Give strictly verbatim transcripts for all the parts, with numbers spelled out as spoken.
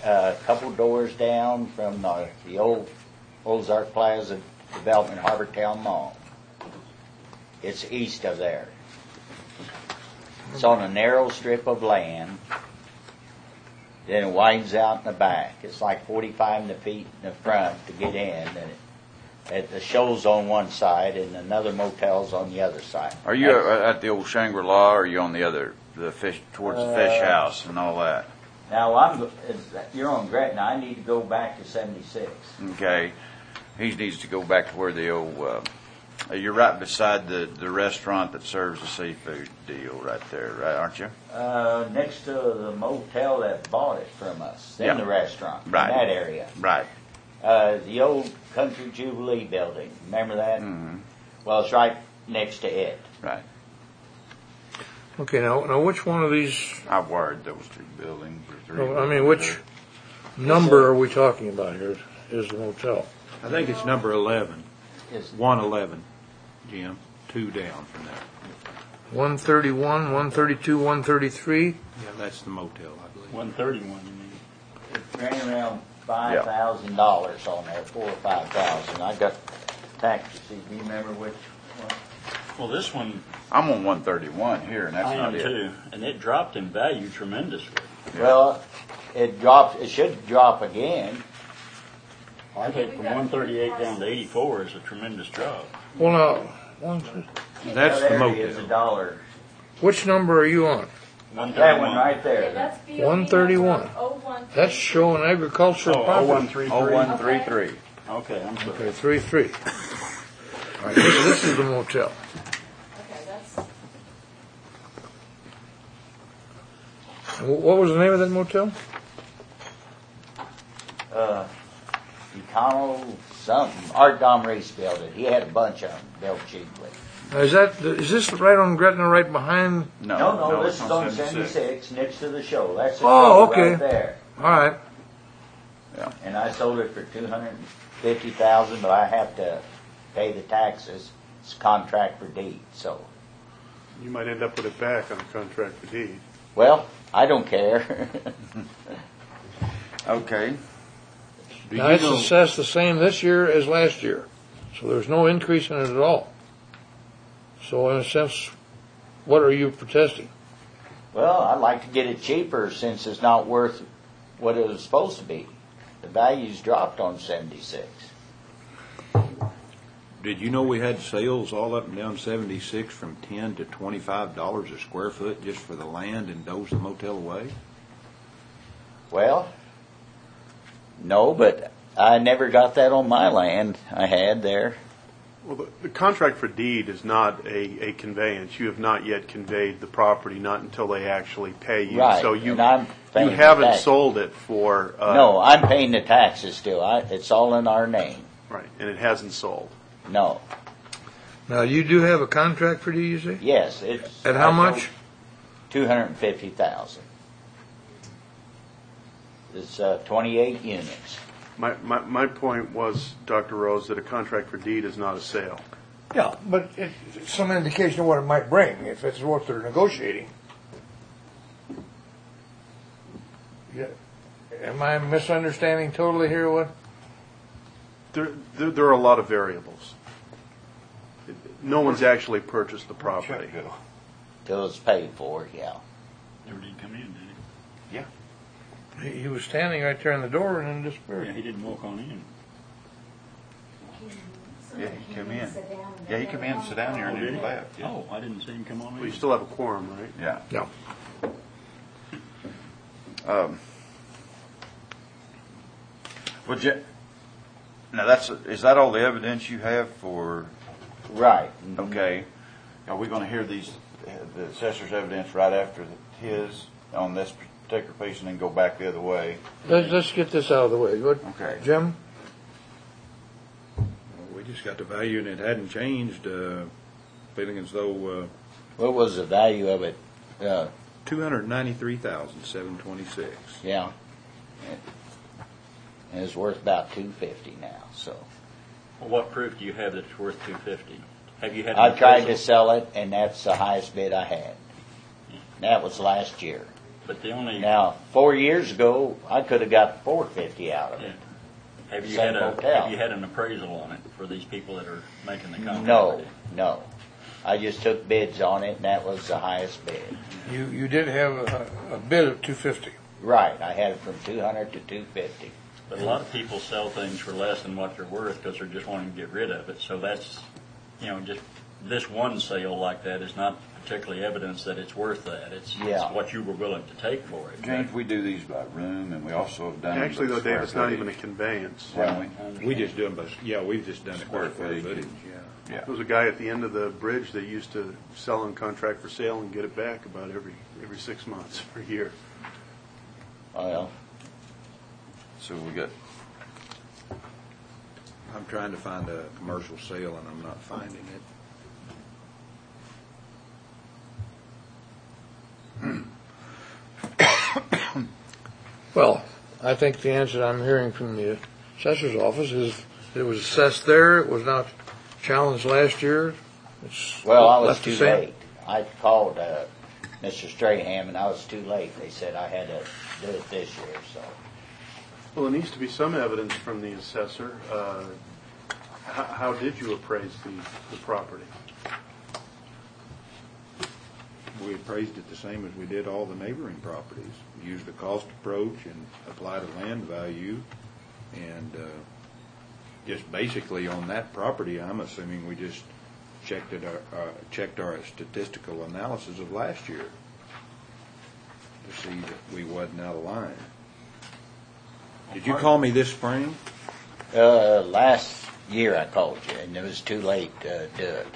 a couple doors down from the, the old Ozark Plaza development, Harbortown Mall. It's east of there. It's on a narrow strip of land. Then it widens out in the back. It's like forty-five feet in the front to get in. And it, it, the show's on one side and another motel's on the other side. Are you at, at the old Shangri-La, or are you on the other, the fish, towards the fish Uh, house and all that? Now, I'm, you're on Gretna. I need to go back to seventy-six. Okay. He needs to go back to where the old, uh, you're right beside the, the restaurant that serves the seafood deal right there, right, aren't you? Uh, next to the motel that bought it from us, then Yeah. the restaurant, Right. in that area. Right. Uh, the old Country Jubilee building, remember that? Mm-hmm. Well, it's right next to it. Right. Okay, now, now which one of these, I wired those two buildings. Or three no, I mean, which number are we talking about here is the motel? I think it's number eleven. Is one eleven, Jim. Two down from there. one thirty-one, one thirty-two, one thirty-three? Yeah, that's the motel, I believe. One thirty-one, you mean? it ran around five thousand dollars on there, four or five thousand. I got tax receipts. Do you remember which one? Well, this one, I'm on one thirty-one here, and that's I am not it. too, and it dropped in value tremendously. Well, it dropped. It should drop again. I think from one thirty-eight down to eighty-four is a tremendous drop. Well, now, one, That's That the area is a motel. dollar. which number are you on? That one right there. That's B O B one thirty-one. oh one. That's showing agricultural Oh, property. one three three. Oh, one three three. Okay, I'm sorry. Okay, three, three. All right, this, this is the motel. Okay, that's, And wh- What was the name of that motel? Uh, Econo something. Art Domreese built it. He had a bunch of them built cheaply. Now, is that, is this right on Gretna, right behind? No, No, no, this it's is on seventy-six. seventy-six next to the show. That's the Oh, show okay. right there. All right. And I sold it for two hundred fifty thousand dollars, but I have to pay the taxes. It's a contract for deed, so. You might end up with it back on a contract for deed. Well, I don't care. Okay. Do Now, you it's know, assessed the same this year as last year, so there's no increase in it at all. So in a sense, what are you protesting? Well, I'd like to get it cheaper since it's not worth what it was supposed to be. The value's dropped on seventy-six. did you know we had sales all up and down seventy-six from ten to twenty-five dollars a square foot just for the land and doze the motel away? Well, no, but I never got that on my land I had there. Well, the, the contract for deed is not a, a conveyance. You have not yet conveyed the property, not until they actually pay you. Right, So you, and I'm you paying the haven't tax. sold it for... Uh, No, I'm paying the taxes still. I, it's all in our name. Right, and it hasn't sold. No. Now, you do have a contract for D, you say? Yes, it's... At how much? two hundred fifty thousand dollars. It's uh, twenty-eight units. My, my, my point was, Doctor Rose, that a contract for deed is not a sale. Yeah, but it, it's some indication of what it might bring, if it's what they're negotiating. Yeah. Am I misunderstanding totally here what? There, there, there are a lot of variables. No one's actually purchased the property. Till it's paid for, yeah. Never did come in, did He, he was standing right there in the door and then he? disappeared. Yeah, he didn't walk on in. Yeah, he come in. Yeah, he come in, sit down here, and then he left. Yeah. Oh, I didn't see him come on Well, in. you still have a quorum, right? Yeah. No. Um, well, Je- now that's is that all the evidence you have for? Right. Okay. Are we going to hear these uh, the assessor's evidence right after his on this particular piece, and then go back the other way? Let's, let's get this out of the way. Good. Okay. Jim? We just got the value and it hadn't changed, uh, feeling as though uh, What was the value of it? Uh, two hundred ninety-three thousand seven hundred twenty-six. yeah. And it's worth about two fifty now, so. Well, what proof do you have that it's worth two fifty? Have you had? I an tried to appraisal? sell it, and that's the highest bid I had. That was last year. But the only, Now, four years ago, I could have got four fifty out of it. have you same had a, hotel. have you had an appraisal on it for these people that are making the contract? No, no. I just took bids on it, and that was the highest bid. You, you did have a, a bid of two fifty. Right, I had it from two hundred to two fifty. But a lot of people sell things for less than what they're worth because they're just wanting to get rid of it. So that's, you know, just this one sale like that is not particularly evidence that it's worth that. It's, Yeah. it's what you were willing to take for it. James, we do these by room, and we also have done. Actually, though, square Dave, it's not footage. even a conveyance. Haven't we? We just do them by, yeah, we've just done it by Square square footage. footage, yeah. Yeah. There was a guy at the end of the bridge that used to sell on contract for sale and get it back about every, every six months or a year. Well, So we got, I'm trying to find a commercial sale and I'm not finding it. Well, I think the answer I'm hearing from the assessor's office is it was assessed there, it was not challenged last year. It's well, I was left the too same. late. I called uh, Mister Strahan, and I was too late. They said I had to do it this year, so. Well, there needs to be some evidence from the assessor. Uh, how, how did you appraise the, the property? We appraised it the same as we did all the neighboring properties. Used the cost approach and applied a land value. And uh, just basically on that property, I'm assuming we just checked it, our, uh, checked our statistical analysis of last year to see that we wasn't out of line. Did you call me this spring? Uh, last year I called you, and it was too late to do it.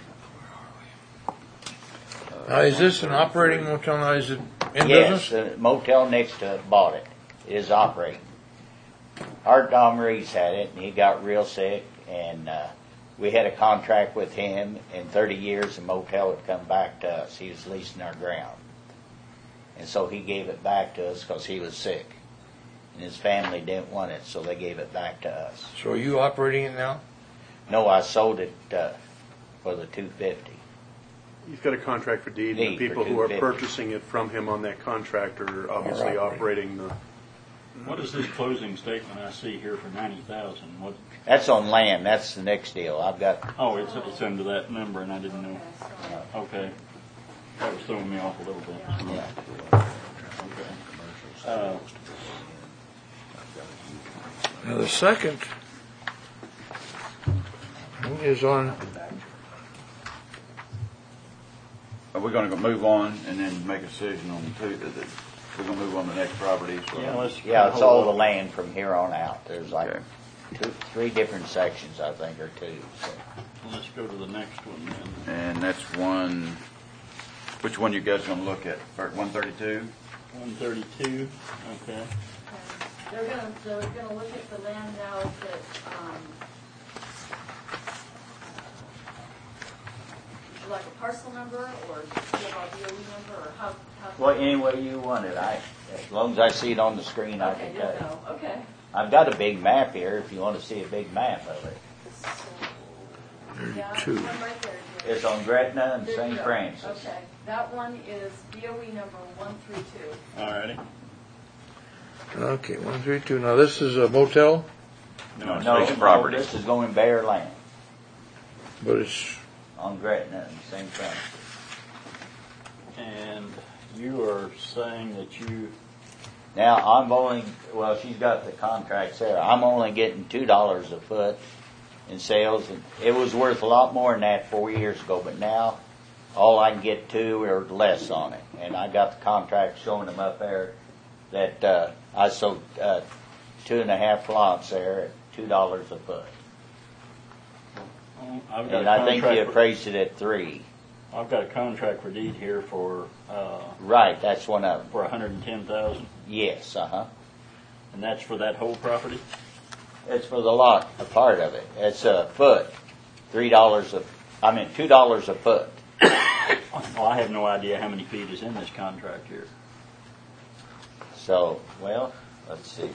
Now, is this an operating motel now? Is it in Yes, business? the motel next to it bought it. It is operating. Art Domrey's had it, and he got real sick, and uh, we had a contract with him. In thirty years, the motel would come back to us. He was leasing our ground. And so he gave it back to us because he was sick. And his family didn't want it, so they gave it back to us. So are you operating it now? No, I sold it uh, for the two fifty. You've got a contract for deed, and Deed the for people who are two fifty. purchasing it from him on that contract are obviously Are operating the, What is this closing statement I see here for ninety thousand? What, That's on land. That's the next deal. I've got, oh, it's, it's under that number and I didn't know. Okay. That was throwing me off a little bit. yeah. Okay. Uh, Now, the second is on, are we gonna go move on and then make a decision on two, the- the- we're gonna move on to the next property? so- yeah, let's. Yeah, it's all the hold on. land from here on out. There's like Okay. two, three different sections, I think, or two. So. Let's go to the next one then. And that's one, which one you guys gonna look at? one thirty-two? One thirty-two, okay. They're gonna, they're gonna look at the land now that, um, would you like a parcel number, or do you have a D O E number, or how? how- Well, any way you want it. I, as long as I see it on the screen, I Okay, can you'll tell you. know, okay. I've got a big map here if you want to see a big map of it. So, yeah, two. one right there, Jerry. It's on Gretna and There you Saint go. Francis. Okay, that one is D O E number one three two. All righty. okay, one three two. Now, this is a motel, No, No, it's no, property. this is going bare land but it's, on Gretna and Saint Francis. And you are saying that you, Now, I'm only, well, she's got the contracts there. I'm only getting two dollars a foot in sales. And it was worth a lot more than that four years ago, but now all I can get two or less on it. And I got the contract showing them up there that uh, I sold uh, two and a half lots there at two dollars a foot. oh, I've got a And I think you contract, for- appraised it at three. I've got a contract for deed here for, uh, Right, that's one of them. for a hundred and ten thousand, Yes, uh-huh. and that's for that whole property? It's for the lot, a part of it. It's a foot, three dollars a, I mean, two dollars a foot. Well, I have no idea how many feet is in this contract here. So, well, let's see.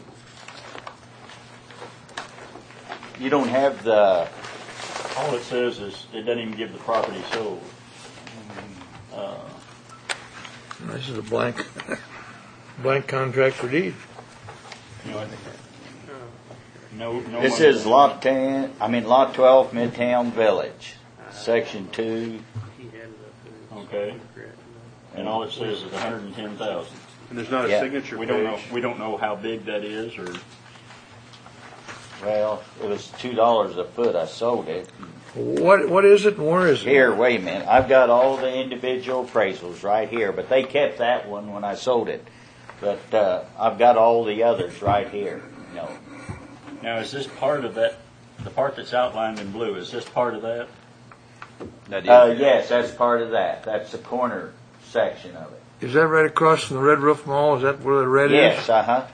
You don't have the, All it says is, it doesn't even give the property sold. Uh, this is a blank. blank contract for deed. You know, no, no. This one- is lot ten, I mean lot twelve, Midtown Village, section two. Okay. And all it says is a hundred and ten thousand. And there's not a Yeah. signature We don't know, page. we don't know how big that is, or, Well, it was two dollars a foot. I sold it. What, what is it and where is it? Here, wait a minute. I've got all the individual appraisals right here, but they kept that one when I sold it. But uh, I've got all the others right here. No, now is this part of that, the part that's outlined in blue, is this part of that? That uh, is- yes, that's part of that. That's the corner section of it. Is that right across from the Red Roof Mall? Is that where the red Yes, is? uh huh.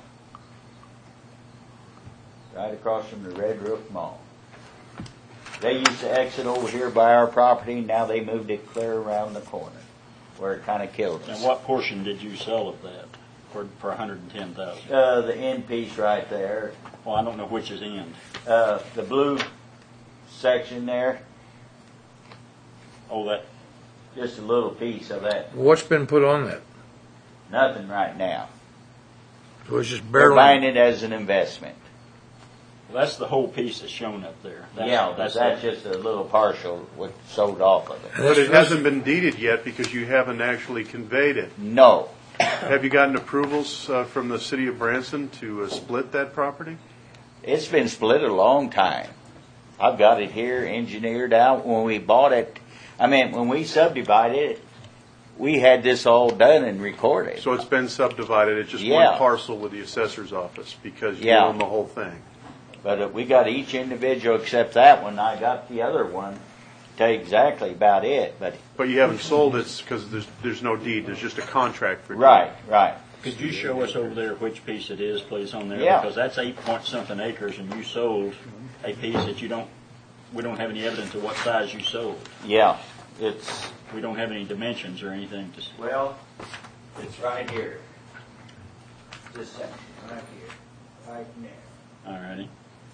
Right across from the Red Roof Mall. They used to exit over here by our property. Now they moved it clear around the corner, where it kind of killed And us. what portion did you sell of that for, for a hundred and ten thousand? Uh, the end piece right there. Well, I don't know which is end. Uh, the blue section there, Oh, that, just a little piece of that. What's been put on that? Nothing right now. So it's just They're buying barely. it as an investment. that's the whole piece that's shown up there. That's, Yeah, but that's the- just a little partial what sold off of it. And But this- it hasn't been deeded yet because you haven't actually conveyed it. No, Have you gotten approvals uh, from the city of Branson to uh, split that property? it's been split a long time. I've got it here engineered out. When we bought it, I mean, when we subdivided it, we had this all done and recorded. So it's been subdivided, it's just Yeah. one parcel with the assessor's office because you Yeah. own the whole thing. But uh, we got each individual except that one. I got the other one to tell you exactly about it. But But you haven't sold it because there's, there's no deed, there's just a contract for deed. right, right. Could you show us over there which piece it is, please, on there? Yeah. Because that's eight point something acres, and you sold a piece that you don't, we don't have any evidence of what size you sold. Yeah, it's We don't have any dimensions or anything to, s- well, it's right here. This section right here, right there. all righty.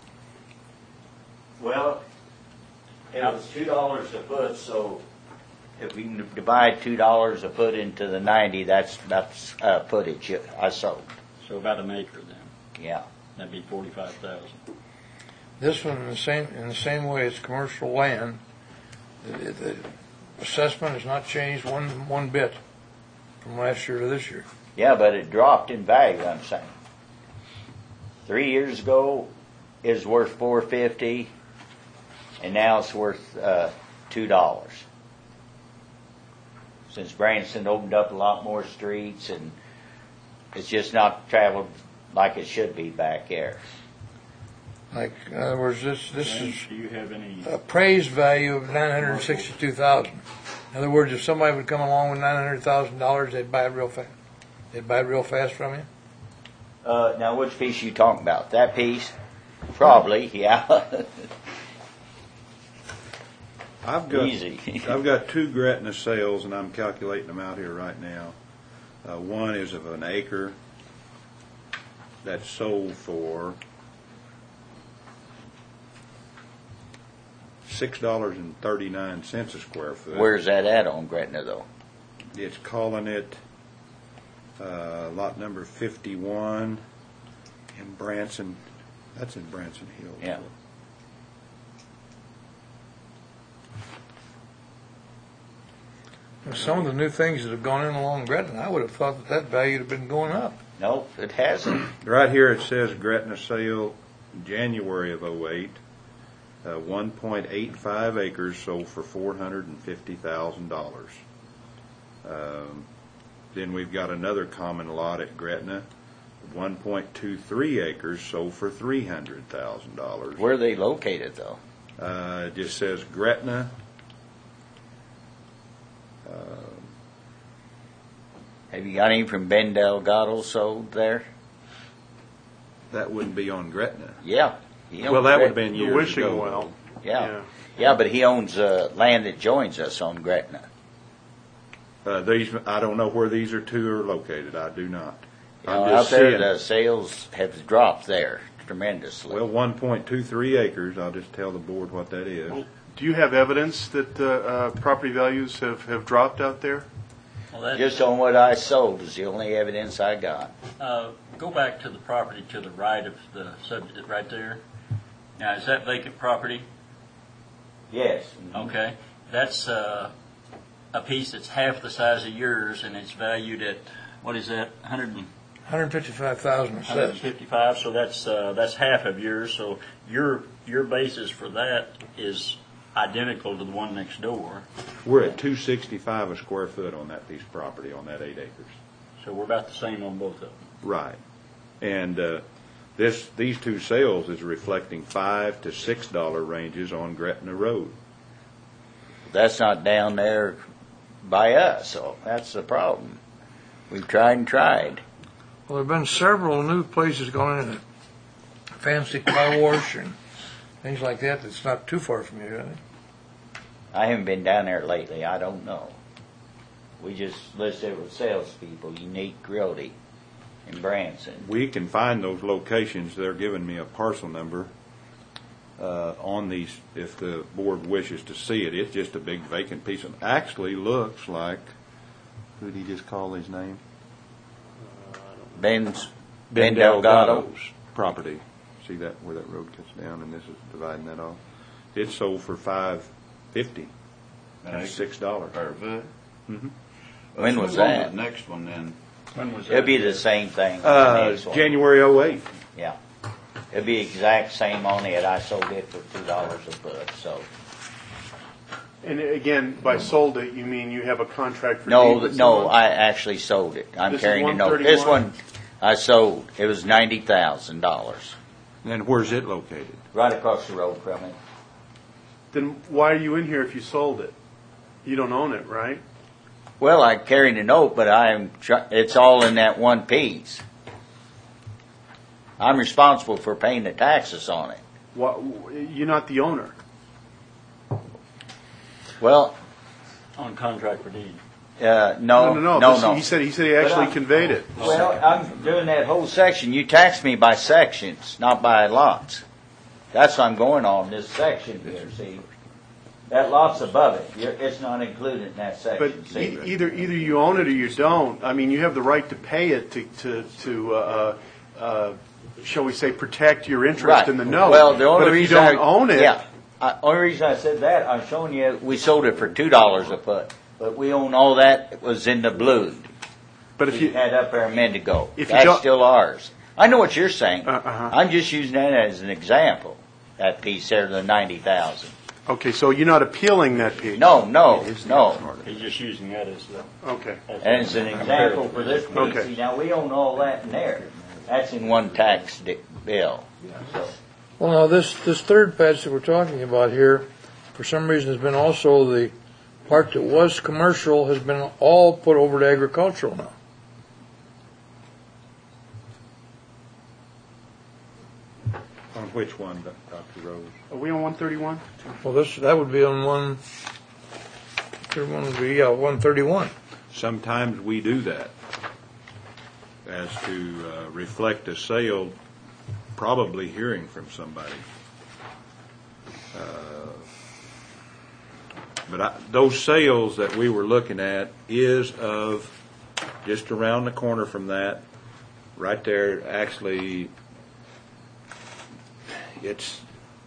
Well, it was two dollars a foot, so if we can divide two dollars a foot into the ninety, that's that's uh, footage I sold. So about an acre then. Yeah. That'd be forty-five thousand. This one, in the same, in the same way it's commercial land, the, the assessment has not changed one, one bit from last year to this year. Yeah, but it dropped in value, I'm saying. Three years ago, it was worth four fifty, and now it's worth uh, two dollars. Since Branson opened up a lot more streets, and it's just not traveled like it should be back there. Like, in other words, this, this is James, do you have any, appraised value of nine hundred sixty-two thousand. In other words, if somebody would come along with nine hundred thousand dollars, they'd buy it real fast. They'd buy it real fast from you. Uh, now, which piece you talking about? That piece? Probably, yeah. I've got, Easy. I've got two Gretna sales, and I'm calculating them out here right now. Uh, one is of an acre that's sold for six dollars and thirty-nine cents a square foot. Where's that at on Gretna, though? It's calling it uh, lot number fifty-one in Branson. That's in Branson Hills. Yeah. Some of the new things that have gone in along Gretna, I would have thought that that value would have been going up. Nope, it hasn't. Right here it says Gretna sale January of oh eight, uh, one point eight five acres sold for four hundred fifty thousand dollars. Um, then we've got another common lot at Gretna, one point two three acres sold for three hundred thousand dollars. Where are they located, though? Uh, it just says Gretna. Uh, Have you got any from Ben Delgado sold there? that wouldn't be on Gretna. Yeah. he owns Well, that would have Gretna. been The years wishing ago. well. Yeah. Yeah. Yeah, but he owns uh, land that joins us on Gretna. Uh, these, I don't know where these are two are located. I do not. You I'm know, just out there, seeing- the sales have dropped there tremendously. Well, one point two three acres, I'll just tell the board what that is. Do you have evidence that uh, uh, property values have, have dropped out there? Well, that, Just on what I sold is the only evidence I got. uh, go back to the property to the right of the subject, right there. Now, is that vacant property? Yes. Okay. That's, uh, a piece that's half the size of yours, and it's valued at, what is that, one hundred and one hundred fifty-five thousand it says. fifty-five, so that's, uh, that's half of yours, so your, your basis for that is identical to the one next door. We're at two sixty-five a square foot on that piece of property, on that eight acres. So we're about the same on both of them. Right. And, uh, this, these two sales is reflecting five to six dollar ranges on Gretna Road. That's not down there by us, so that's the problem. We've tried and tried. Well, there have been several new places going in, fancy car wash and things like that. That's not too far from you, I think. I haven't been down there lately. I don't know. We just listed with salespeople, Unique Realty in Branson. We can find those locations. They're giving me a parcel number uh, on these if the board wishes to see it. It's just a big vacant piece of, actually looks like, who did he just call his name? Ben's, Ben Delgado's. Property. See that, where that road cuts down and this is dividing that off? It sold for five fifty. That's six dollars. Per foot. Mm-hmm. When Let's was move on to that? the next one then. When was that? It'll be the same thing. Uh, Next one. January oh eight. Yeah. It'll be exact same on it. I sold it for two dollars a foot, so. And again, by sold it, you mean you have a contract for No, deed with no, someone? I actually sold it. I'm This is carrying a note. This one one I sold. It was ninety thousand dollars. And where's it located? Right across the road from it. Then why are you in here if you sold it? You don't own it, right? Well, I carried a note, but I'm, try- it's all in that one piece. I'm responsible for paying the taxes on it. Why, you're not the owner. Well, On contract for deed. uh, no, no, no. no, This- no. He said he said he But actually I'm- conveyed it. Well, I'm doing that whole section. You tax me by sections, not by lots. That's what I'm going on, this section here, see? That lot's above it. You're, it's not included in that But section, e- see? either either you own it or you don't. I mean, you have the right to pay it to to to uh, uh, shall we say protect your interest Right. in the note. Well, the only but if reason you don't I, own it, yeah, I, only reason I said that, I'm showing you, we sold it for two dollars a foot, but we own all that. It was in the blue. but if We you had up there a minute ago. If you That's don't- still ours. I know what you're saying. Uh, uh-huh. I'm just using that as an example. That piece there, the ninety thousand. okay, so you're not appealing that piece. No, no, no. He's just using that as the. Okay. as And it's an example for this piece. Okay. See, now we own all that in there. That's in one tax di- bill. So, Well, now this, this third patch that we're talking about here, for some reason has been also the part that was commercial has been all put over to agricultural now. On which one, Doctor Rose? Are we on one thirty-one? Well, this, that would be on one, third one would be, yeah, one thirty-one. Sometimes we do that as to uh, reflect a sale, probably hearing from somebody. Uh, But I, those sales that we were looking at is of just around the corner from that, right there, actually, it's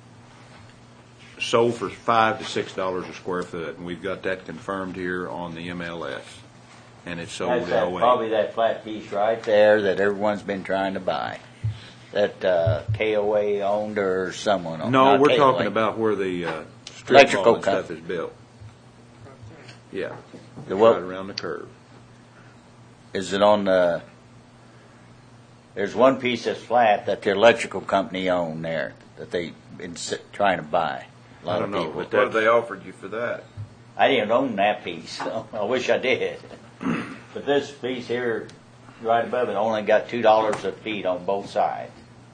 sold for five to six dollars a square foot, and we've got that confirmed here on the M L S. And it's sold that's that, L A. probably that flat piece right there that everyone's been trying to buy. That uh, K O A owned or someone owned. No, not we're K O A. talking about where the uh, strip Electrical mall and co- stuff is built. Yeah, The right what? around the curve. Is it on the? There's one piece that's flat that the electrical company owned there that they've been si- trying to buy. A lot I of don't know, people. but What have they offered you for that? I didn't own that piece. I wish I did. But this piece here, right above it, only got two dollars a feet on both sides.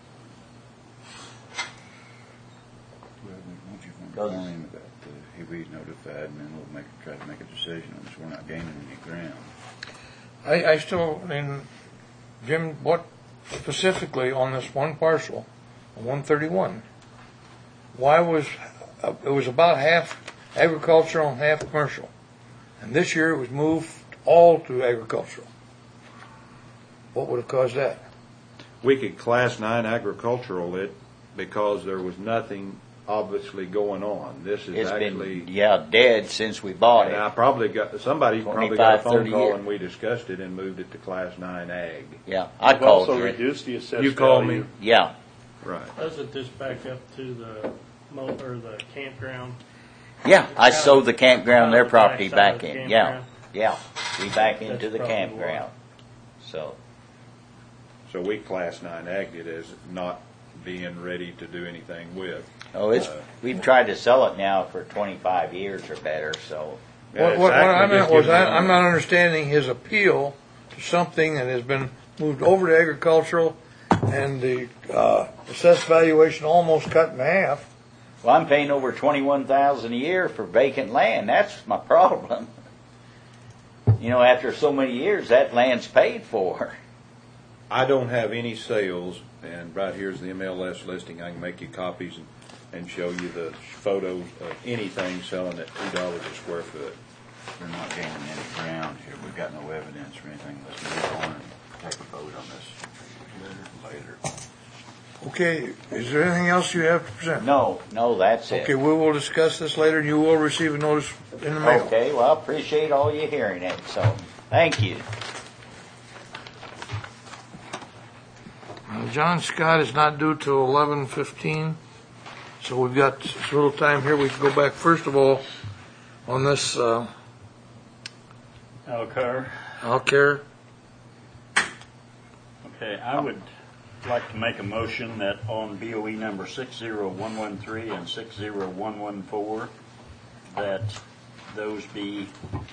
Well, why don't you inform him about the, he'll be notified, and then we'll make, try to make a decision on this. We're not gaining any ground. I, I still, I mean, Jim, what specifically on this one parcel, one thirty-one, why was, uh, it was about half agricultural and half commercial. And this year it was moved all to agricultural. What would have caused that? We could class nine agricultural it because there was nothing obviously going on. This is It's actually, been, yeah, dead since we bought and I it. probably got, somebody probably got a twenty-five, phone thirty call years. and we discussed it and moved it to class nine ag. Yeah, I We've called also you. reduced the assessed You called value. me? Yeah, Right. Doesn't this back up to the mo, or the campground? yeah, I sold the campground, their Kind of the property backside of back the in, yeah, campground. yeah. We back into That's the probably campground, so. So we class nine ag it as not being ready to do anything with. Oh, it's, Uh, we've tried to sell it now for twenty-five years or better, so. Yeah, What, it's what, what I actually meant just was, giving I, them- I'm not understanding his appeal to something that has been moved over to agricultural and the, uh, assessed valuation almost cut in half. Well, I'm paying over twenty-one thousand a year for vacant land. That's my problem. You know, after so many years, that land's paid for. I don't have any sales, and right here's the M L S listing. I can make you copies and, and show you the photos of anything selling at two dollars a square foot. We're not gaining any ground here. We've got no evidence or anything. Let's move on and take a vote on this later. Okay, is there anything else you have to present? No, no, that's it. Okay, we will discuss this later, and you will receive a notice in the mail. Okay, well, I appreciate all you hearing it, so, thank you. Uh, John Scott is not due till eleven fifteen, so we've got a little time here. We can go back, first of all, on this, uh, Alcar. Alcare. Okay, I would like to make a motion that on B O E number six zero one one three and six zero one one four, that those be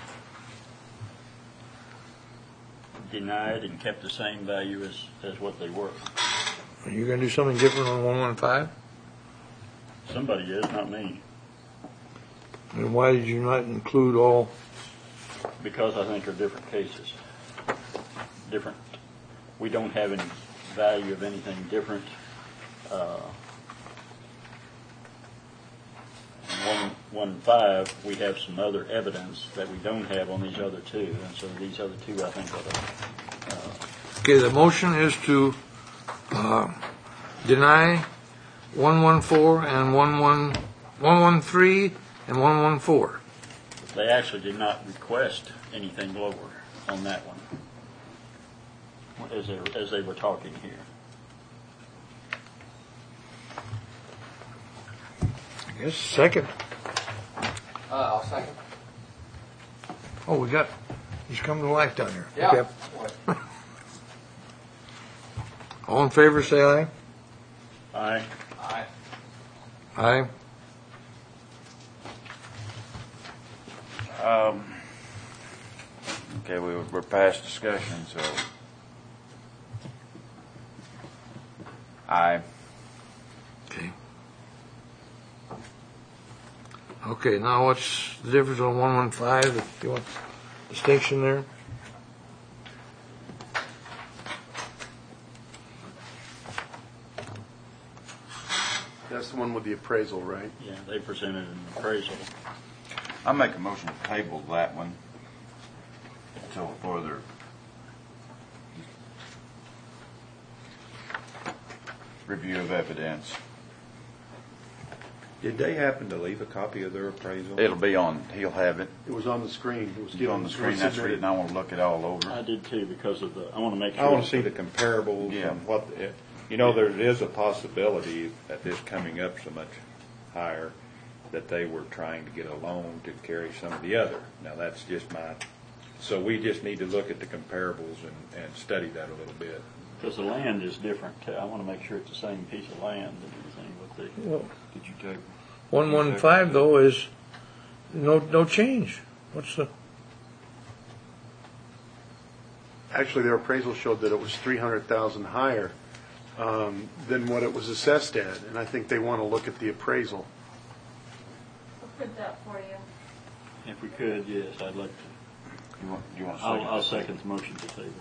denied and kept the same value as, as what they were. Are you gonna do something different on one one five? Somebody is, not me, And why did you not include all? because I think they're different cases. Different, we don't have any value of anything different. Uh, One, one five, we have some other evidence that we don't have on these other two, and so these other two, I think, are, uh, Okay, the motion is to, uh, deny one one four and one one, one one three and one one four. they actually did not request anything lower on that one, as they, as they were talking here. I guess second. Uh, I'll second. Oh, we got, he's coming to life down here. Yeah. Okay. All in favor, say aye. Aye. Aye. Aye. Um, okay, we, we're past discussion, so. Aye. Okay. Okay, now what's the difference on one one five? If you want distinction there? That's the one with the appraisal, right? Yeah, they presented an appraisal. I'll make a motion to table that one until further. Review of evidence. Did they happen to leave a copy of their appraisal? It'll be on, he'll have it. It was on the screen. It was It's on the screen, that's the reason I want to look it all over. I did too, because of the, I want to make sure. I want to see the comparables Yeah. and what, the- you know, there is a possibility that this coming up so much higher that they were trying to get a loan to carry some of the other. Now, that's just my, so we just need to look at the comparables and, and study that a little bit. Because the land is different too. I want to make sure it's the same piece of land and everything with the, Well, Did you take? one one five though is no, no change. What's the, Actually, their appraisal showed that it was three hundred thousand higher um, than what it was assessed at, and I think they want to look at the appraisal. I'll print that for you. if we could, yes, I'd like to. You want, you want to I'll, second? I'll second the motion to table.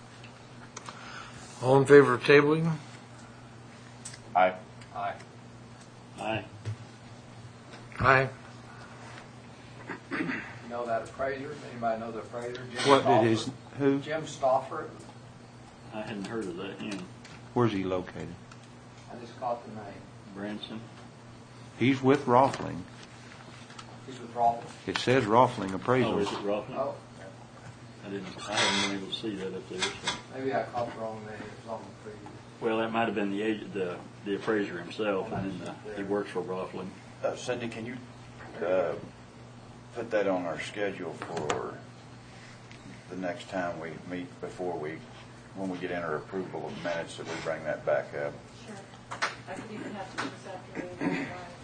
all in favor of tabling? Aye. Aye. Aye. Aye. know that appraiser? Anybody know the appraiser? Jim What Stauffer? did his, who? Jim Stauffer. I hadn't heard of that, him. Where's he located? I just caught the name. Branson. He's with Roffling. He's with Rollins. It says Roffling Oh, Appraisals. is it Roughlin? Oh, I didn't, I haven't been able to see that up there, so. maybe I caught the wrong name. It was on the previous. Well, that might have been the agent, the, the appraiser himself, and then uh, he works for Roughlin. Uh, Cindy, can you, uh, put that on our schedule for the next time we meet before we, when we get in our approval of minutes, that we bring that back up? Sure. I could even have to do this afternoon.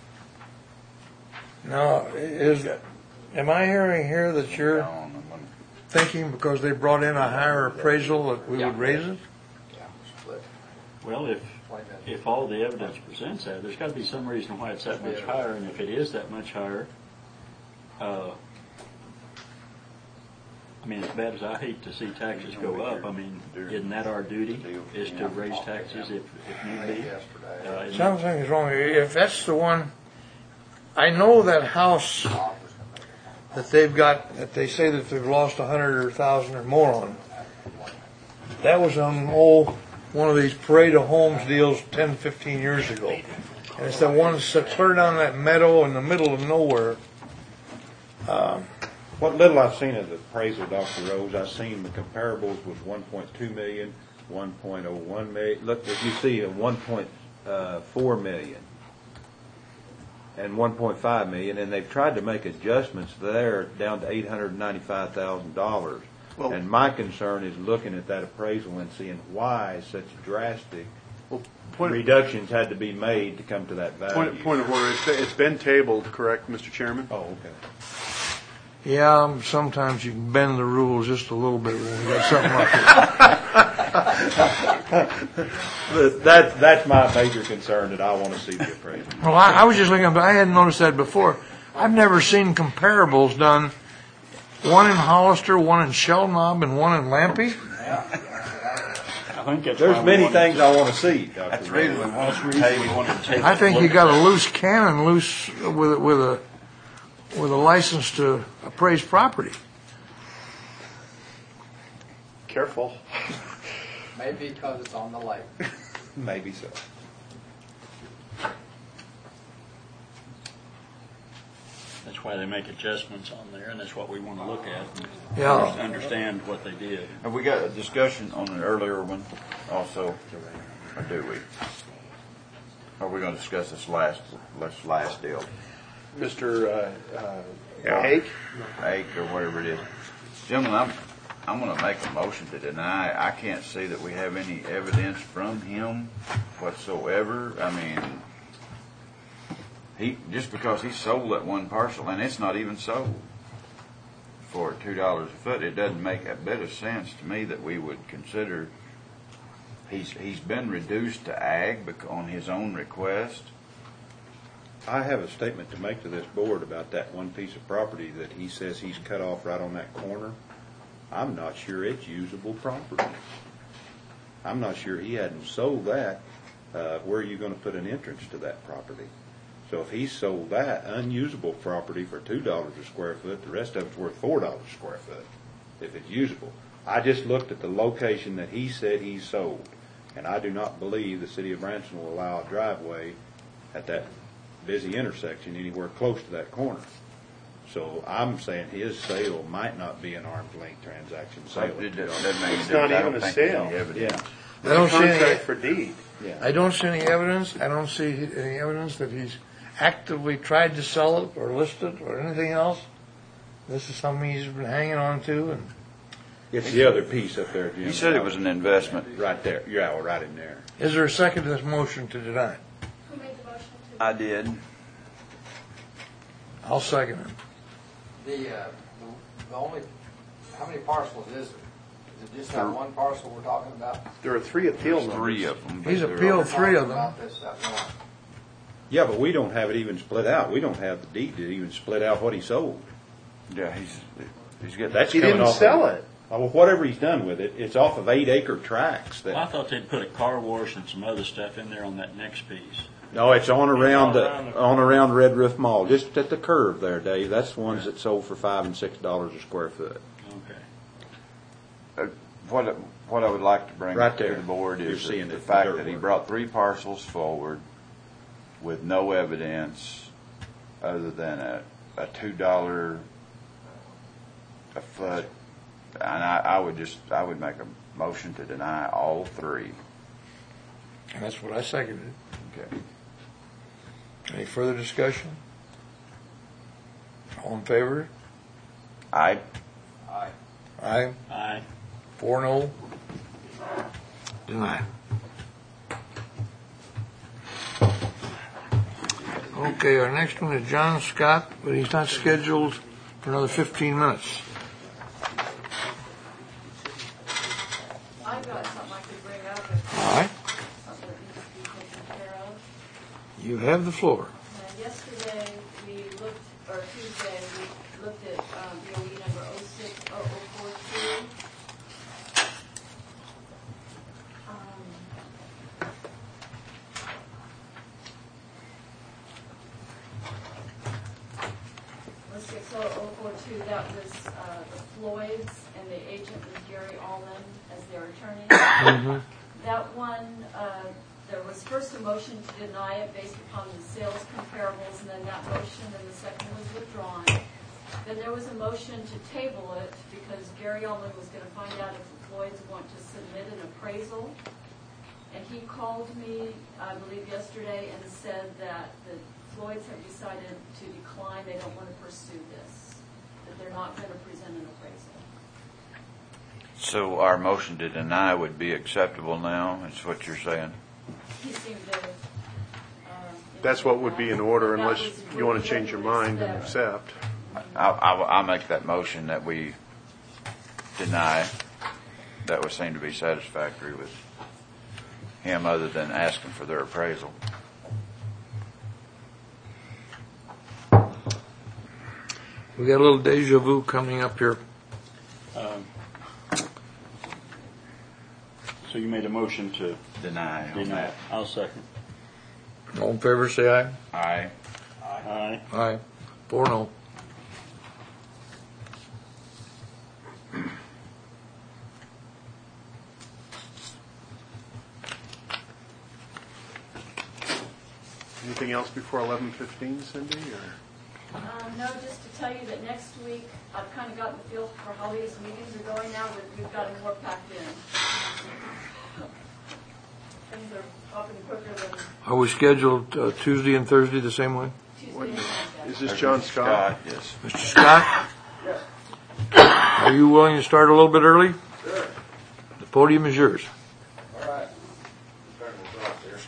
Now, is, am I hearing here that you're Down, I'm gonna- thinking because they brought in a higher appraisal that we would raise it? Yeah, split. Well, if, Explain that. if all the evidence presents that, there's got to be some reason why it's that much higher, and if it is that much higher, uh, I mean, as bad as I hate to see taxes go up, I mean, isn't that our duty, is to raise taxes if, if need be? Uh, isn't it- Something is wrong. If that's the one, I know that house that they've got, that they say that they've lost a hundred or a thousand or more on. That was on, oh, one of these parade of homes deals ten, fifteen years ago. And it's the one that's clear down that meadow in the middle of nowhere. What little I've seen of the appraisal, Doctor Rose, I've seen the comparables was one point two million, one point oh one million. Look, if you see a one point four million and one point five million, and they've tried to make adjustments there down to eight hundred ninety-five thousand dollars. Well- And my concern is looking at that appraisal and seeing why such drastic Well, point, reductions had to be made to come to that value. point, point of order, it's been- it's been tabled, correct, Mister Chairman? Oh, okay. Yeah, um, sometimes you can bend the rules just a little bit when you got something like that. But That, that's my major concern, that I want to see the appraisal. Well, I, I was just looking, but I hadn't noticed that before. I've never seen comparables done, one in Hollister, one in Shell Knob, and one in Lampe. I think that's why There's we many wanted things to- I want to see, Doctor That's Rose. really what That's the reason we wanted to take. I think you look got at a loose cannon loose with a, with a with a license to appraise property. Careful. Maybe because it's on the lake. Maybe so. That's why they make adjustments on there, and that's what we want to look at and Yeah. understand what they did. Have we got a discussion on an earlier one also, or do we? Are we gonna discuss this last, this last deal? Mister uh, uh, Hake? Eight or whatever it is. Gentlemen, I'm, I'm gonna make a motion to deny. I can't see that we have any evidence from him whatsoever. I mean, he, just because he sold that one parcel, and it's not even sold for two dollars a foot, it doesn't make a bit of sense to me that we would consider, he's, he's been reduced to ag bec- on his own request. I have a statement to make to this board about that one piece of property that he says he's cut off right on that corner. I'm not sure it's usable property. I'm not sure he hadn't sold that. Uh, where are you going to put an entrance to that property? So if he sold that unusable property for two dollars a square foot, the rest of it's worth four dollars a square foot, if it's usable. I just looked at the location that he said he sold, and I do not believe the city of Branson will allow a driveway at that busy intersection anywhere close to that corner. So I'm saying his sale might not be an arm's length transaction sale. It doesn't make any It's not difference. I even don't a think there's sale. any evidence. Yeah, I don't see Contract any, for deed. yeah. I don't see any evidence. I don't see any evidence that he's actively tried to sell it or list it or anything else. This is something he's been hanging on to, and It's the other piece up there, Jim. He said it was an investment. Right there, yeah, well, right in there. is there a second to this motion to deny? Who made the motion to? I did. I'll second it. The, uh, the, the only, how many parcels is it? Is it just that one parcel we're talking about? There are three appeal There's numbers. three of them. but He's they're appealed all- three of Talking them. about this, that one. Yeah, but we don't have it even split out. We don't have the deed to even split out what he sold. Yeah, he's, he's getting. That's He coming didn't off. sell it. Uh, well, whatever he's done with it, it's off of eight acre tracts Well, I that, thought they'd put a car wash and some other stuff in there on that next piece. no, it's on around, the around the- on around Red Roof Mall, just at the curve there, Dave. That's the ones that sold for five and six dollars a square foot. Okay. Uh, What, what I would like to bring Right to there. the board You're is the seeing the it, the fact dirt that he work. brought three parcels forward with no evidence other than a, a two dollar a foot. And I, I would just, I would make a motion to deny all three. And that's what I seconded. Okay. Any further discussion? All in favor? I, Aye. Aye. Four no. Deny. Okay, our next one is John Scott, but he's not scheduled for another fifteen minutes. I've got something I could bring up if All right, something that needs to be taken care of. you have the floor. And yesterday, we looked, or Tuesday, we looked at um, B O E number oh six oh oh four two. Um, oh six oh oh four two, that was uh, the Floyds, and the agent was Gary Allman as their attorney. That one, uh, there was first a motion to deny it based upon the sales comparables, and then that motion and the second was withdrawn. Then there was a motion to table it because Gary Allman was going to find out if the Floyds want to submit an appraisal. And he called me, I believe yesterday, and said that the Floyds have decided to decline, they don't want to pursue this, that they're not going to present an appraisal. so our motion to deny would be acceptable now, is what you're saying? He seemed to, uh, That's what would be in order That unless was you want what to we change your would mind and accept. accept. I'll, I'll, I'll make that motion that we deny. That would seem to be satisfactory with him, other than asking for their appraisal. We got a little deja vu coming up here. Um, So you made a motion to Deny on deny. that. I'll second. All in favor, say aye. Aye. Aye. Aye. Four no. Anything else before eleven fifteen, Cindy, or? Um, no, just to tell you that next week, I've kind of gotten the feel for how these meetings are going now, that we've got them more packed in. Things are popping quicker than Are we scheduled uh, Tuesday and Thursday the same way? Tuesday and Wednesday. Is this John Scott? Yes. Mister Scott? Are you willing to start a little bit early? Sure. The podium is yours. All right. Turn this off here.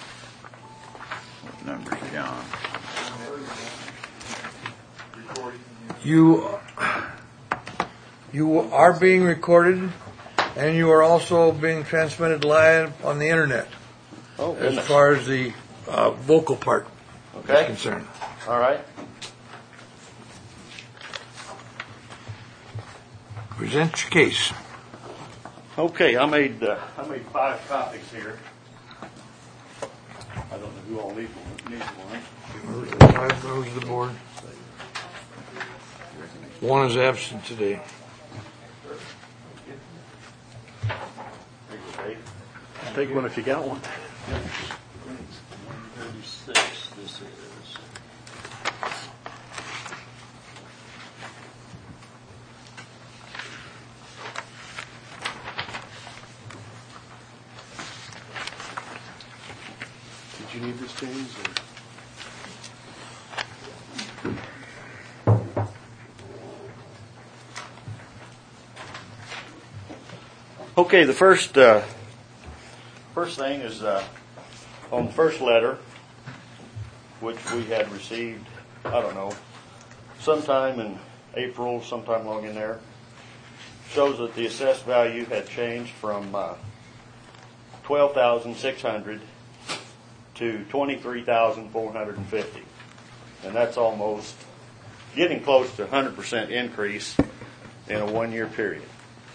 What number's John? You, you are being recorded, and you are also being transmitted live on the internet, Oh, as goodness. far as the uh, vocal part is Okay, concerned. all right. Present your case. Okay, I made, uh, I made five copies here. I don't know who all needs one. Needs one. Five members of the board. One is absent today. Okay. Take one if you got one. thirty-six, this is. Did you need this, James, or? Okay, the first, uh, first thing is, uh, on the first letter, which we had received, I don't know, sometime in April, sometime along in there, shows that the assessed value had changed from, uh, twelve thousand six hundred to twenty-three thousand four hundred fifty. And that's almost getting close to a hundred percent increase in a one-year period.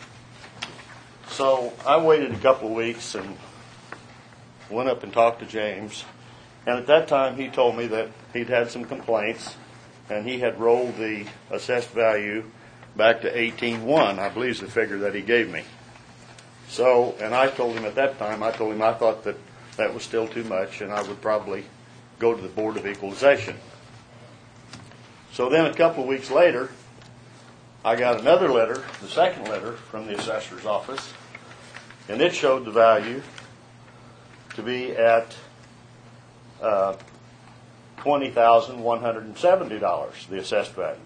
So I waited a couple of weeks and went up and talked to James. And at that time, he told me that he'd had some complaints, and he had rolled the assessed value back to eighteen one, I believe is the figure that he gave me. So, and I told him at that time, I told him I thought that that was still too much, and I would probably go to the Board of Equalization. So then a couple of weeks later, I got another letter, the second letter from the assessor's office, and it showed the value to be at uh, twenty thousand one hundred seventy dollars, the assessed value.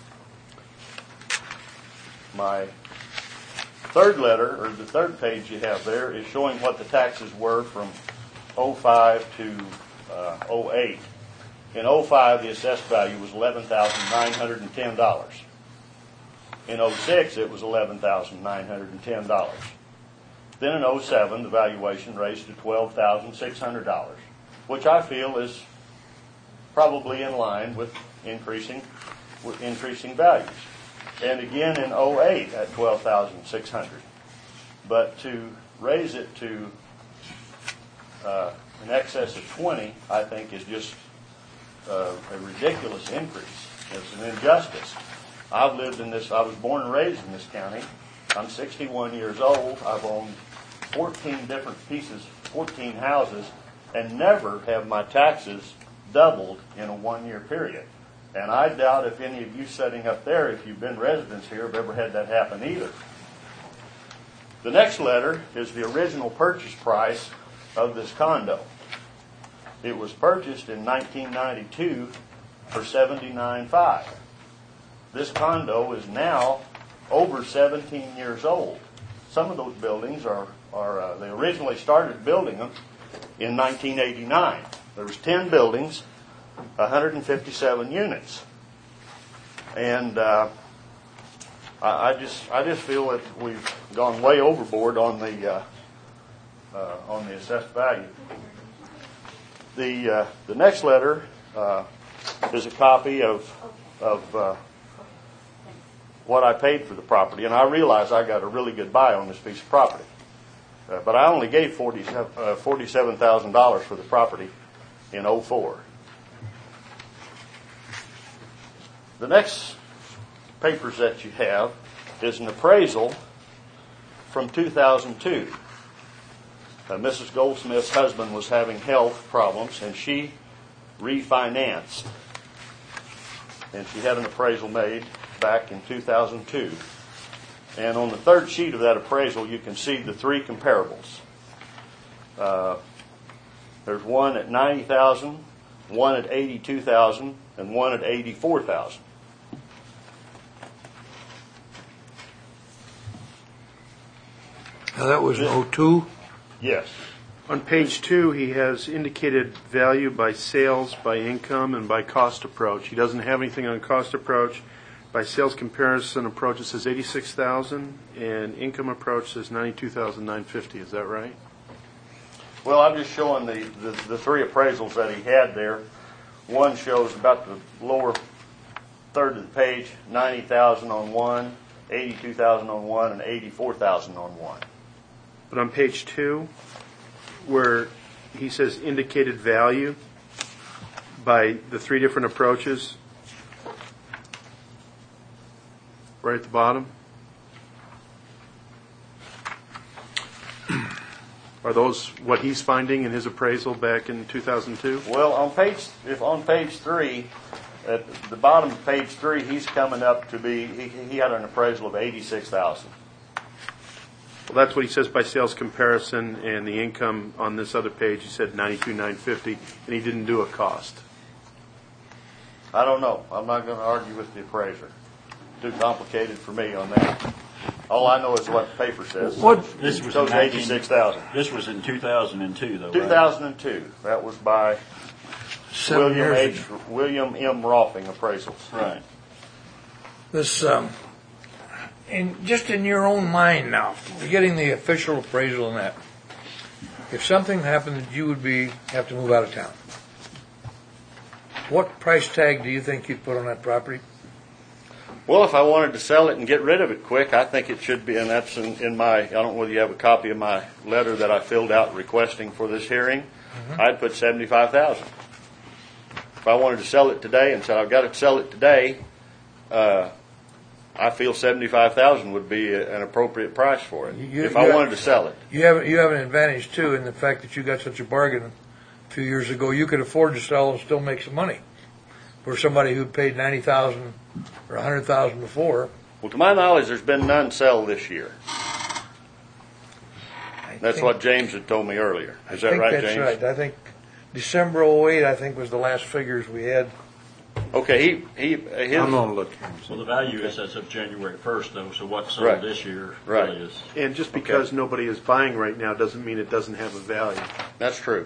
My third letter, or the third page you have there, is showing what the taxes were from oh five to uh, oh eight. In oh five, the assessed value was eleven thousand nine hundred ten dollars. In oh six, it was eleven thousand nine hundred ten dollars. Then in oh seven, the valuation raised to twelve thousand six hundred dollars, which I feel is probably in line with increasing with increasing values. And again in oh eight at twelve thousand six hundred dollars. But to raise it to uh, in excess of twenty, I think is just uh, a ridiculous increase. It's an injustice. I've lived in this, I was born and raised in this county. I'm sixty-one years old. I've owned fourteen different pieces, fourteen houses, and never have my taxes doubled in a one-year period. And I doubt if any of you sitting up there, if you've been residents here, have ever had that happen either. The next letter is the original purchase price of this condo. It was purchased in nineteen ninety-two for seventy-nine thousand five hundred dollars. This condo is now over seventeen years old. Some of those buildings are, are uh, they originally started building them in nineteen eighty-nine. There was ten buildings, one hundred fifty-seven units. And uh, I, I just I just feel that we've gone way overboard on the uh, uh, on the assessed value. The uh, the next letter uh, is a copy of of uh, what I paid for the property, and I realize I got a really good buy on this piece of property. Uh, but I only gave forty-seven thousand dollars for the property in oh four. The next papers that you have is an appraisal from two thousand two. Uh, Missus Goldsmith's husband was having health problems, and she refinanced. And she had an appraisal made back in two thousand two. And on the third sheet of that appraisal, you can see the three comparables. Uh, there's one at ninety thousand dollars, one at eighty-two thousand dollars, and one at eighty-four thousand dollars. Now that was in oh two? Yes. On page two, he has indicated value by sales, by income, and by cost approach. He doesn't have anything on cost approach. By sales comparison approach, it says eighty-six thousand dollars, and income approach says ninety-two thousand nine hundred fifty dollars. Is that right? Well, I'm just showing the, the, the three appraisals that he had there. One shows about the lower third of the page, ninety thousand dollars on one, eighty-two thousand dollars on one, and eighty-four thousand dollars on one. But on page two, where he says indicated value by the three different approaches, right at the bottom, are those what he's finding in his appraisal back in two thousand two? Well, on page if on page three, at the bottom of page three, he's coming up to be he, he had an appraisal of eighty-six thousand. Well, that's what he says by sales comparison, and the income on this other page, he said ninety-two thousand nine hundred fifty, and he didn't do a cost. I don't know. I'm not going to argue with the appraiser. Too complicated for me on that. All I know is what the paper says. What? This was shows in nineteen eighty-six thousand. This was in two thousand two, though. two thousand two. That was by Seven William years H. ago. William M. Rolfing Appraisals. Right. This, um, and just in your own mind now, getting the official appraisal on that, if something happened, you would be have to move out of town. What price tag do you think you'd put on that property? Well, if I wanted to sell it and get rid of it quick, I think it should be, and that's in, in my, I don't know whether you have a copy of my letter that I filled out requesting for this hearing. Mm-hmm. I'd put seventy-five thousand. If I wanted to sell it today and said I've got to sell it today, uh, I feel seventy-five thousand would be a, an appropriate price for it. You, if you I have, wanted to sell it, you have you have an advantage too in the fact that you got such a bargain a few years ago. You could afford to sell and still make some money. For somebody who paid ninety thousand or a hundred thousand before. Well, to my knowledge, there's been none sell this year. I That's think, what James had told me earlier. Is that I think right, that's James? Right. I think December oh eight, I think, was the last figures we had. Okay, he he. His, I'm gonna look. Well, the value is as of January first, though. So what's sold Right. this year Right. really is. And just because nobody is buying right now doesn't mean it doesn't have a value. That's true.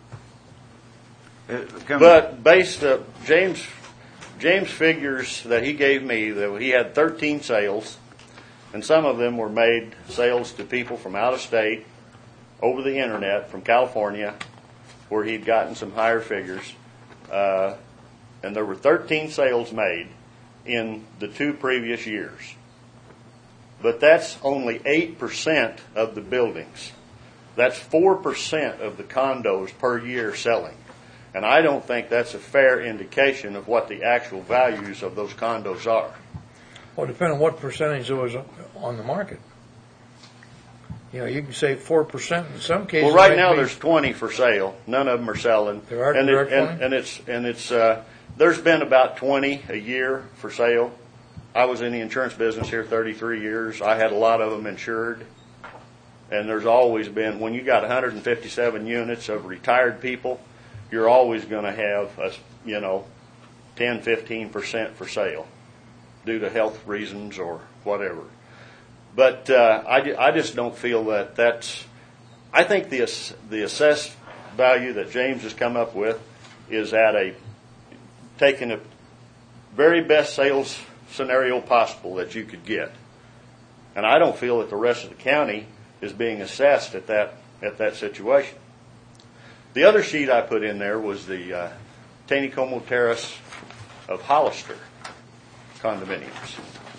It come- But based, uh, James, James figures that he gave me that he had thirteen sales, and some of them were made sales to people from out of state, over the internet, from California, where he'd gotten some higher figures. Uh, and there were thirteen sales made in the two previous years. But that's only eight percent of the buildings. That's four percent of the condos per year selling. And I don't think that's a fair indication of what the actual values of those condos are. Well, depending on what percentage there was on the market. You know, you can say four percent in some cases. Well, right might now be- there's twenty for sale. None of them are selling. There are- and, there it, are and, twenty? and it's and it's uh, there's been about twenty a year for sale. I was in the insurance business here thirty-three years. I had a lot of them insured. And there's always been, when you got one hundred fifty-seven units of retired people, you're always going to have, a, you know, ten, fifteen percent for sale due to health reasons or whatever. But uh, I, ju- I just don't feel that that's, I think the, ass- the assessed value that James has come up with is at a, taking a very best sales scenario possible that you could get. And I don't feel that the rest of the county is being assessed at that, at that situation. The other sheet I put in there was the uh, Taneycomo Terrace of Hollister condominiums.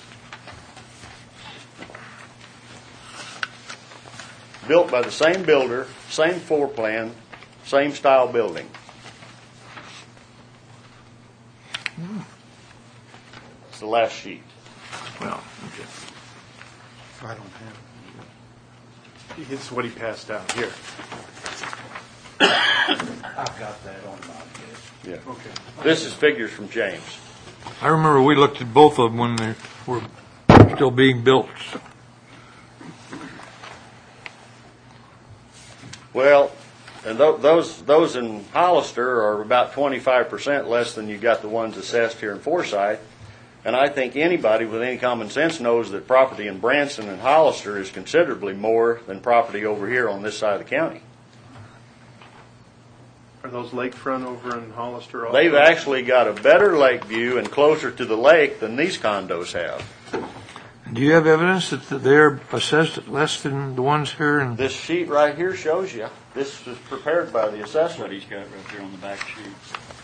Built by the same builder, same floor plan, same style building. It's the last sheet. Well, okay. I don't have. It's what he passed out here. I've got that on my desk. Yeah. Okay. This is figures from James. I remember we looked at both of them when they were still being built. Well, and th- those those in Hollister are about twenty-five percent less than you got the ones assessed here in Forsyth. And I think anybody with any common sense knows that property in Branson and Hollister is considerably more than property over here on this side of the county. Are those lakefront over in Hollister? Also? They've actually got a better lake view and closer to the lake than these condos have. Do you have evidence that they're assessed at less than the ones here? In This sheet right here shows you. This was prepared by the That's what assessment. he's got right there on the back sheet.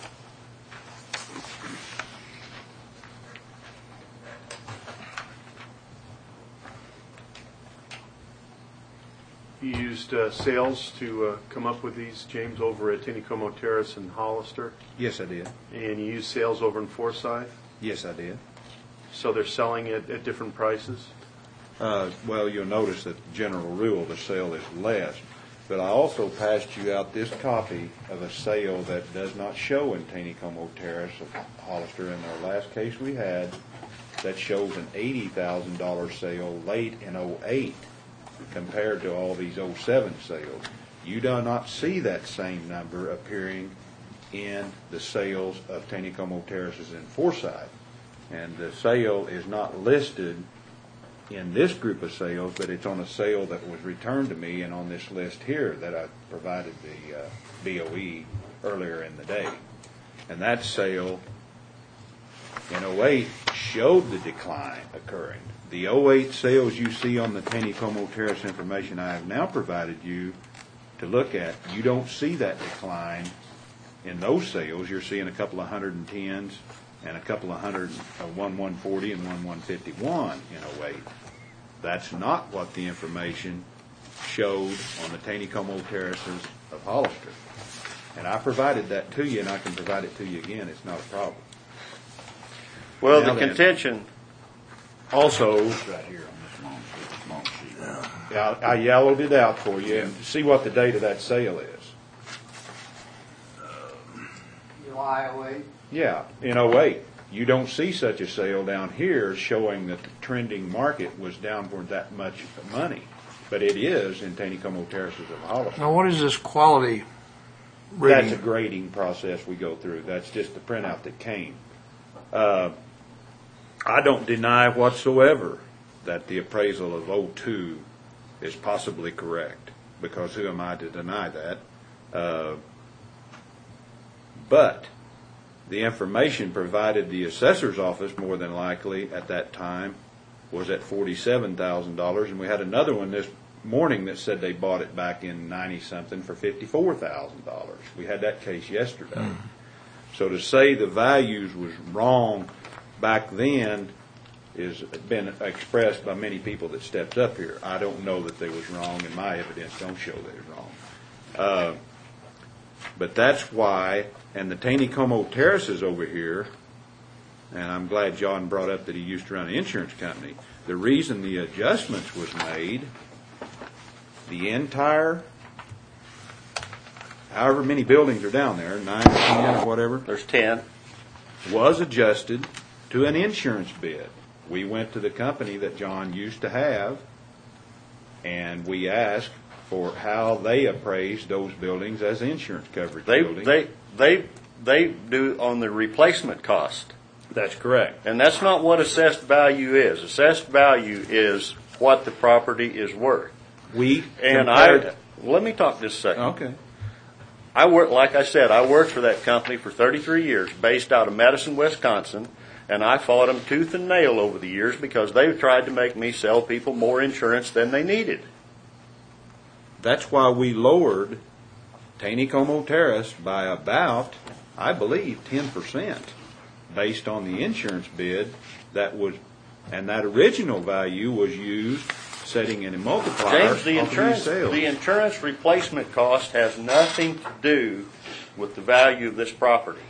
You used uh, sales to uh, come up with these, James, over at Taneycomo Terrace and Hollister, Yes, I did. and you used sales over in Forsyth. Yes, I did. So they're selling it at different prices. Uh, well, you'll notice that the general rule, the sale is less. But I also passed you out this copy of a sale that does not show in Taneycomo Terrace of Hollister. In our last case we had, that shows an eighty thousand dollars sale late in oh eight compared to all these oh seven sales. You do not see that same number appearing in the sales of Taneycomo Terraces in Forsyth. And the sale is not listed in this group of sales, but it's on a sale that was returned to me and on this list here that I provided the uh, B O E earlier in the day. And that sale in oh eight showed the decline occurring. The oh eight sales you see on the Taneycomo Terrace information I have now provided you to look at, you don't see that decline in those sales. You're seeing a couple of hundred and tens, and a couple of hundred, uh, one one forty and one one fifty-one in oh eight. That's not what the information showed on the Taneycomo terraces of Hollister. And I provided that to you, and I can provide it to you again. It's not a problem. Well, Now the then. contention, Also, It's right here on this long sheet, long sheet. yeah, I I yellowed it out for you, and see what the date of that sale is. July oh eight. Yeah, in oh eight. You don't see such a sale down here showing that the trending market was down for that much money. But it is in Taneycomo Terraces of Hollister. Now, what is this quality That's a rating? grading process we go through. That's just the printout that came. Uh, I don't deny whatsoever that the appraisal of oh two is possibly correct, because who am I to deny that? Uh, But the information provided the assessor's office, more than likely, at that time, was at forty-seven thousand dollars, and we had another one this morning that said they bought it back in ninety-something for fifty-four thousand dollars. We had that case yesterday. Mm. So to say the values was wrong back then is been expressed by many people that stepped up here. I don't know that they was wrong, and my evidence don't show they was wrong. Uh, but that's why, and the Taneycomo Terraces over here, and I'm glad John brought up that he used to run an insurance company. The reason the adjustments was made, the entire, however many buildings are down there, nine or ten or whatever, there's ten, was adjusted to an insurance bid. We went to the company that John used to have, and we asked for how they appraised those buildings as insurance coverage they, buildings. they, they, they do on the replacement cost. That's correct. And that's not what assessed value is. Assessed value is what the property is worth. We And I, compared- let me talk just a second. Okay. I work, like I said, I worked for that company for thirty-three years, based out of Madison, Wisconsin, and I fought them tooth and nail over the years because they tried to make me sell people more insurance than they needed. That's why we lowered Taneycomo Terrace by about, I believe, ten percent based on the insurance bid that was, and that original value was used setting in a multiplier James, the off of these insurance, sales. the insurance replacement cost has nothing to do with the value of this property.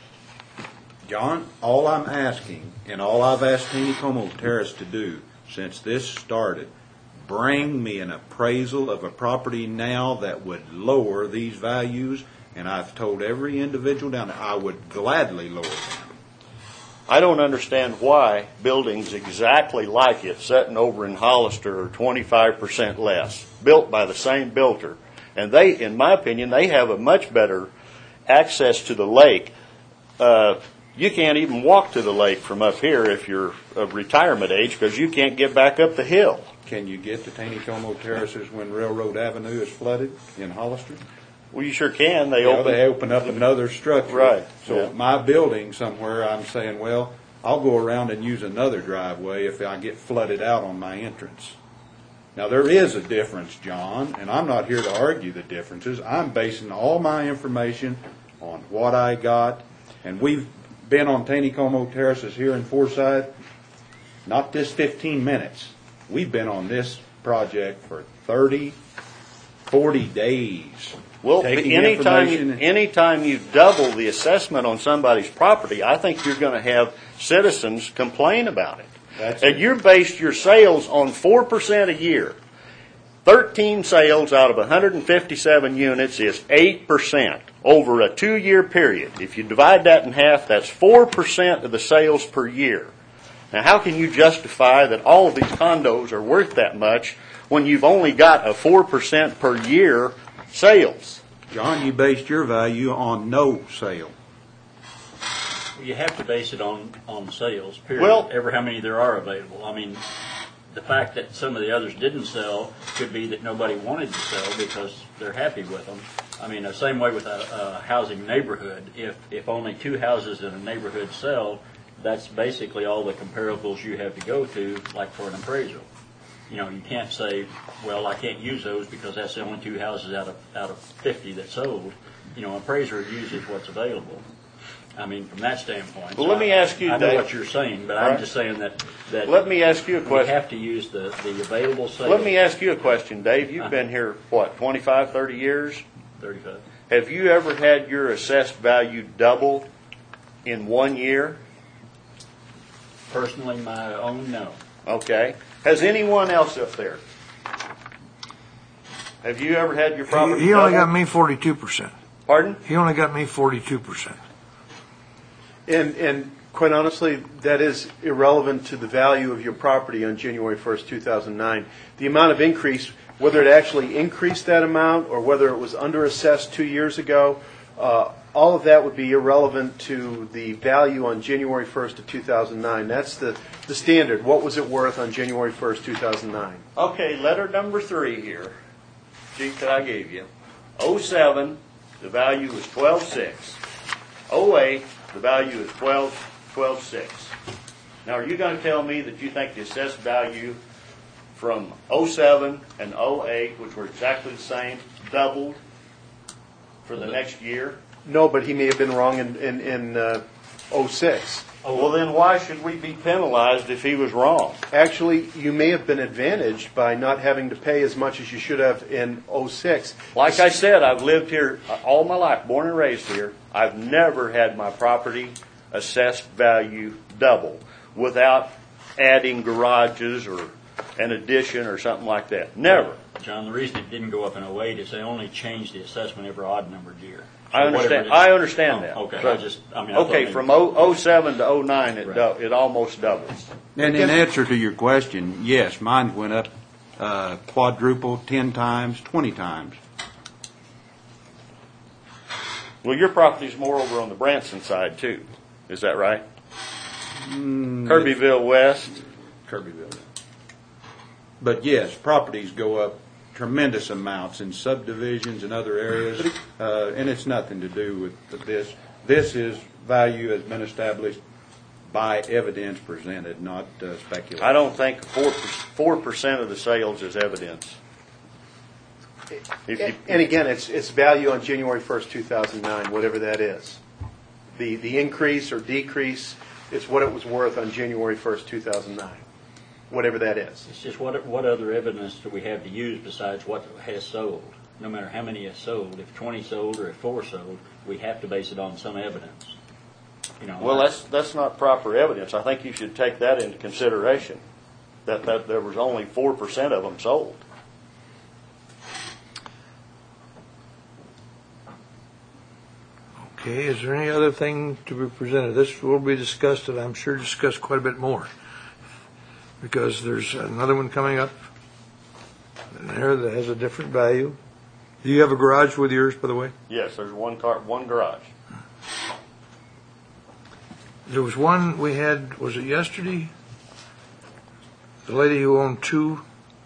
John, all I'm asking, and all I've asked Taneycomo Terrace to do since this started, bring me an appraisal of a property now that would lower these values, and I've told every individual down there I would gladly lower them. I don't understand why buildings exactly like it, sitting over in Hollister, are twenty-five percent less, built by the same builder. And they, in my opinion, they have a much better access to the lake. Uh, you can't even walk to the lake from up here if you're of retirement age because you can't get back up the hill. Can you get to Taneycomo Terraces when Railroad Avenue is flooded in Hollister? Well, you sure can. They You know, open. they open up another structure. Right, So yeah. my building somewhere, I'm saying, well, I'll go around and use another driveway if I get flooded out on my entrance. Now, there is a difference, John, and I'm not here to argue the differences. I'm basing all my information on what I got, and we've been on Taneycomo Terraces here in Forsyth, not this fifteen minutes. We've been on this project for thirty, forty days. Well, Taking anytime, information- anytime you double the assessment on somebody's property, I think you're going to have citizens complain about it. That's and it. you based your sales on four percent a year. thirteen sales out of one hundred fifty-seven units is eight percent over a two-year period. If you divide that in half, that's four percent of the sales per year. Now, how can you justify that all of these condos are worth that much when you've only got a four percent per year sales? John, you based your value on no sale. You have to base it on, on sales, period. Well- Ever how many there are available. I mean, the fact that some of the others didn't sell could be that nobody wanted to sell because they're happy with them. I mean, the same way with a, a housing neighborhood. If, if only two houses in a neighborhood sell, that's basically all the comparables you have to go to, like for an appraisal. You know, you can't say, well, I can't use those because that's the only two houses out of out of fifty that sold. You know, appraiser uses what's available. I mean, from that standpoint. Well, let me ask you, I know Dave. what you're saying, but All I'm right. just saying that, that. Let me ask you a We question. have to use the, the available sales. Let me ask you a question, Dave. You've been here, what, twenty-five, thirty years? Thirty-five. Have you ever had your assessed value double in one year? Personally, my own, no. Okay. Has anyone else up there? Have you ever had your property He, he only double? got me forty-two percent. Pardon? He only got me forty-two percent. And, and quite honestly, that is irrelevant to the value of your property on January first, two thousand nine. The amount of increase, whether it actually increased that amount or whether it was underassessed two years ago, uh, all of that would be irrelevant to the value on January first of two thousand nine. That's the, the standard. What was it worth on January first, two thousand nine? Okay, letter number three here, sheet that I gave you. oh seven, the value was twelve six. oh eight, the value is twelve, twelve six. Now, are you going to tell me that you think the assessed value from oh seven and oh eight, which were exactly the same, doubled for the next year? No, but he may have been wrong in, in, in uh, oh six. Well, then why should we be penalized if he was wrong? Actually, you may have been advantaged by not having to pay as much as you should have in oh six. Like I said, I've lived here all my life, born and raised here. I've never had my property assessed value double without adding garages or an addition or something like that. Never. John, the reason it didn't go up in oh eight is they only changed the assessment every odd numbered year. So I whatever understand. it is- I understand that. Oh, okay, I But- just, I mean, I thought Okay, maybe- from oh seven to oh nine, it Right. dou- it almost doubles. And in answer to your question, yes, mine went up uh, quadruple, ten times, twenty times. Well, your property's more over on the Branson side too. Is that right? Kirbyville West. Kirbyville. But yes, properties go up tremendous amounts in subdivisions and other areas, uh, and it's nothing to do with this. This is value has been established by evidence presented, not uh, speculation. I don't think four four percent of the sales is evidence. If you, And again, it's, it's value on January first, two thousand nine, whatever that is. The, the increase or decrease, it's what it was worth on January first, two thousand nine, whatever that is. It's just what, what other evidence do we have to use besides what has sold? No matter how many has sold, if twenty sold or if four sold, we have to base it on some evidence. You know. well, that's that's not proper evidence. I think you should take that into consideration. That that there was only four percent of them sold. Okay, is there any other thing to be presented? This will be discussed, and I'm sure discussed quite a bit more. Because there's another one coming up in there that has a different value. Do you have a garage with yours, by the way? Yes, there's one car, one garage. There was one we had, was it yesterday? The lady who owned two.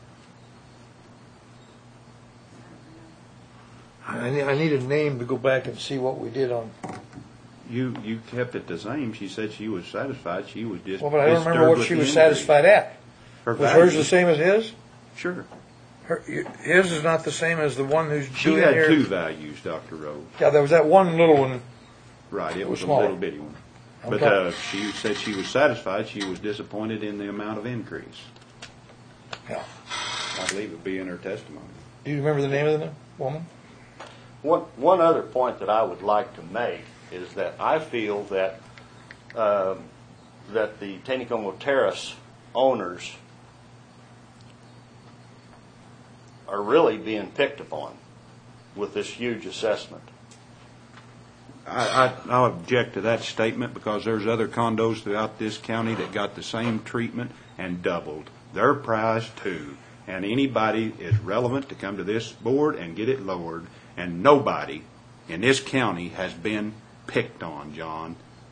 I need, I need a name to go back and see what we did on. You you kept it the same. She said she was satisfied. She was just. Well, but I don't remember disturbed what with she the was increase. satisfied at. Her Was value. hers the same as his? Sure. Her, his is not the same as the one who's She doing had here. two values, Doctor Rose. Yeah, there was that one little one. Right, it It was was a smaller. little bitty one. I'm But talking- uh, she said she was satisfied. She was disappointed in the amount of increase. Yeah. I believe it'd be in her testimony. Do you remember the name of the woman? One, one other point that I would like to make is that I feel that um, that the Taneycomo Terrace owners are really being picked upon with this huge assessment. I, I, I'll object to that statement because there's other condos throughout this county that got the same treatment and doubled their price too. And anybody is relevant to come to this board and get it lowered. And nobody in this county has been picked on, John.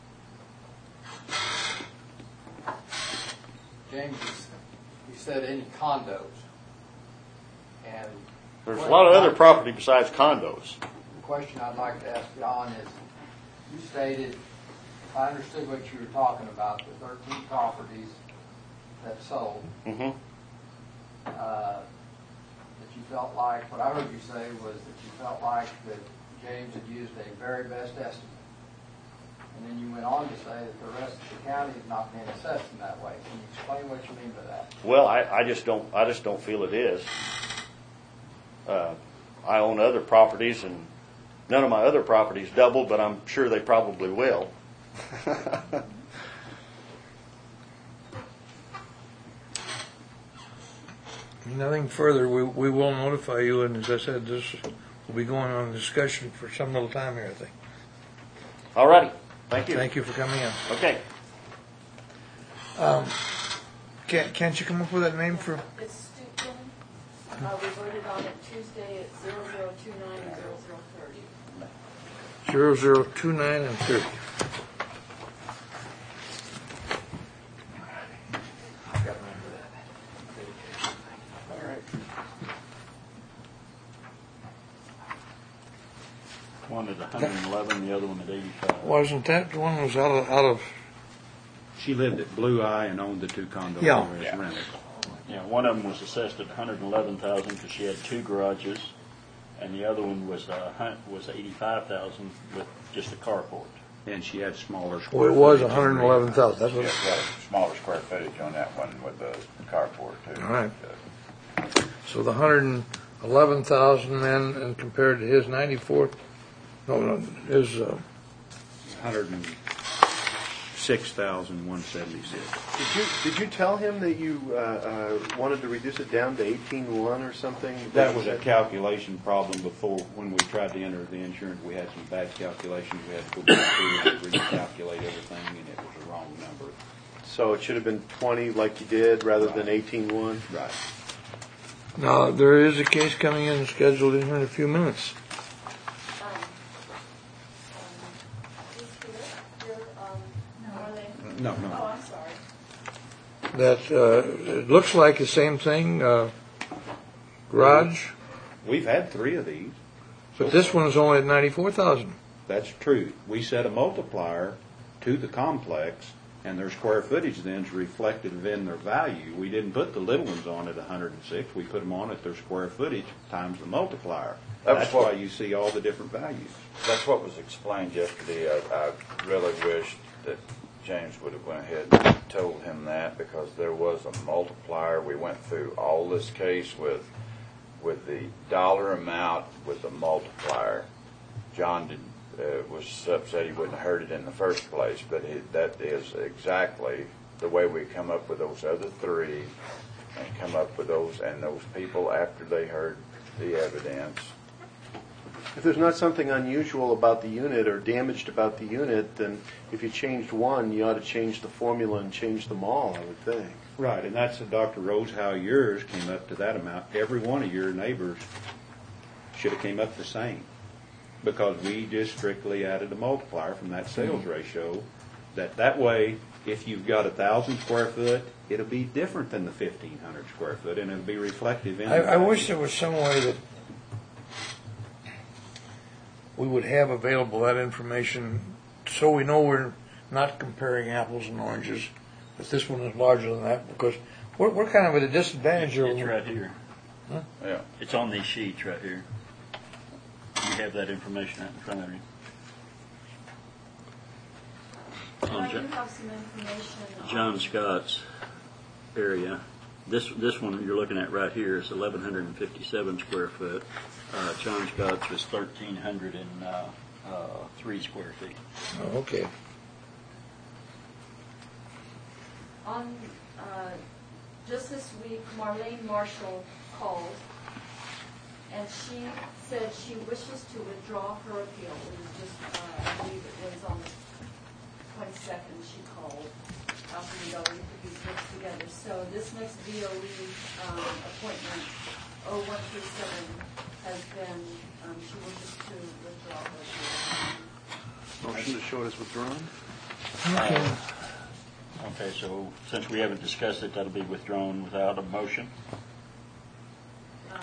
James, you said any condos. And There's a lot of other property besides condos. the question I'd like to ask John is, you stated, if I understood what you were talking about, the thirteen properties that sold, Mm-hmm. uh, that you felt like, what I heard you say was that you felt like that James had used a very best estimate. And then you went on to say that the rest of the county is not being assessed in that way. Can you explain what you mean by that? Well, I, I just don't, I just don't feel it is. Uh, I own other properties, and none of my other properties doubled, but I'm sure they probably will. Nothing further, we, we will notify you, and as I said, this will be going on discussion for some little time here, I think. All righty, thank you. Thank you for coming in. Okay. Um, can't, can't you come up with that name for, It's Stupin. Uh, we voted on it Tuesday at zero zero two nine and zero zero thirty. zero zero two nine and thirty? One at one hundred eleven, the other one at eighty-five. Wasn't that the one that was out of, out of, She lived at Blue Eye and owned the two condos Yeah. as Yeah. rentals. Yeah, one of them was assessed at one hundred eleven thousand because she had two garages, and the other one was uh, hun- was eighty-five thousand with just a carport. And she had smaller well, square it was footage. one hundred eleven thousand, that's what, It's got a smaller square footage on that one with the carport too. All right. so the one hundred eleven thousand then, and compared to his ninety-four, no, no, his, uh, one hundred six thousand one seventy-six. Did you, did you tell him that you uh, uh, wanted to reduce it down to eighteen one or something? That was a calculation problem before, when we tried to enter the insurance, we had some bad calculations. We had to go back through and recalculate everything, and it was a wrong number. So it should have been twenty like you did, rather than eighteen one? Right. now, there is a case coming in scheduled in here in a few minutes. Um, um, who's here? Here, um, Marlene? No, Oh, no. I'm sorry. That, uh, it looks like the same thing, uh, garage, We've had three of these. but this one is only at ninety-four thousand. That's true. We set a multiplier to the complex, and their square footage then is reflected in their value. We didn't put the little ones on at one hundred six. We put them on at their square footage times the multiplier. That's That's what- why you see all the different values. That's what was explained yesterday. I, I really wished that James would have went ahead and told him that, because there was a multiplier. We went through all this case with with the dollar amount with the multiplier. John did, uh, was upset he wouldn't have heard it in the first place, but it, that is exactly the way we come up with those other three, and come up with those, and those people after they heard the evidence. If there's not something unusual about the unit or damaged about the unit, then if you changed one, you ought to change the formula and change them all, I would think. Right, and that's, Doctor Rose, how yours came up to that amount. Every one of your neighbors should have came up the same, because we just strictly added a multiplier from that sales ratio. That that way, if you've got a thousand square foot, it'll be different than the fifteen hundred square foot, and it'll be reflective in. I, the I wish value. there was some way that we would have available that information so we know we're not comparing apples and oranges, that this one is larger than that, because we're, we're kind of at a disadvantage here. It's right here. Yeah. It's on these sheets right here. You have that information out in front of you. On I do Jo- have some information on. John Scott's area. This this one you're looking at right here is eleven hundred fifty-seven square foot. Uh, John Scott's was thirteen hundred and uh, uh, three square feet. Oh, okay. On, uh, just this week, Marlene Marshall called, and she said she wishes to withdraw her appeal. It was just, uh, I believe it was on the twenty-second she called, after we got we put these books together. So this next V O E um, appointment, oh one three seven, has been, um, she wishes to withdraw her appeal. Motion to show it as withdrawn? Okay. Okay, so since we haven't discussed it, that'll be withdrawn without a motion, Um,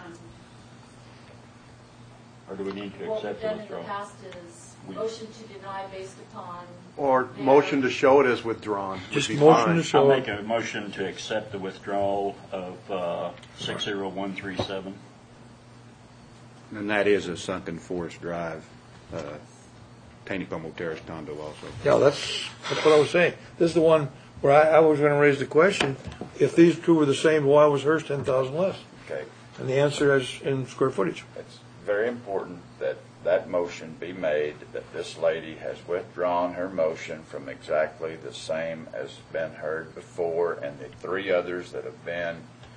or do we need to What we've accept the done in the withdrawal? past is We- motion to deny based upon, Or motion to show it as withdrawn? would Just be motion fine. to show. I'll make a motion to accept the withdrawal of uh, six zero one three seven. And that is a sunken forest drive uh, Taney Como Terrace condo also. Yeah, that's, that's what I was saying. This is the one where I, I was gonna raise the question, if these two were the same, why was hers ten thousand less? Okay, And the answer is in square footage. it's very important that that motion be made, that this lady has withdrawn her motion from exactly the same as been heard before, and the three others that have been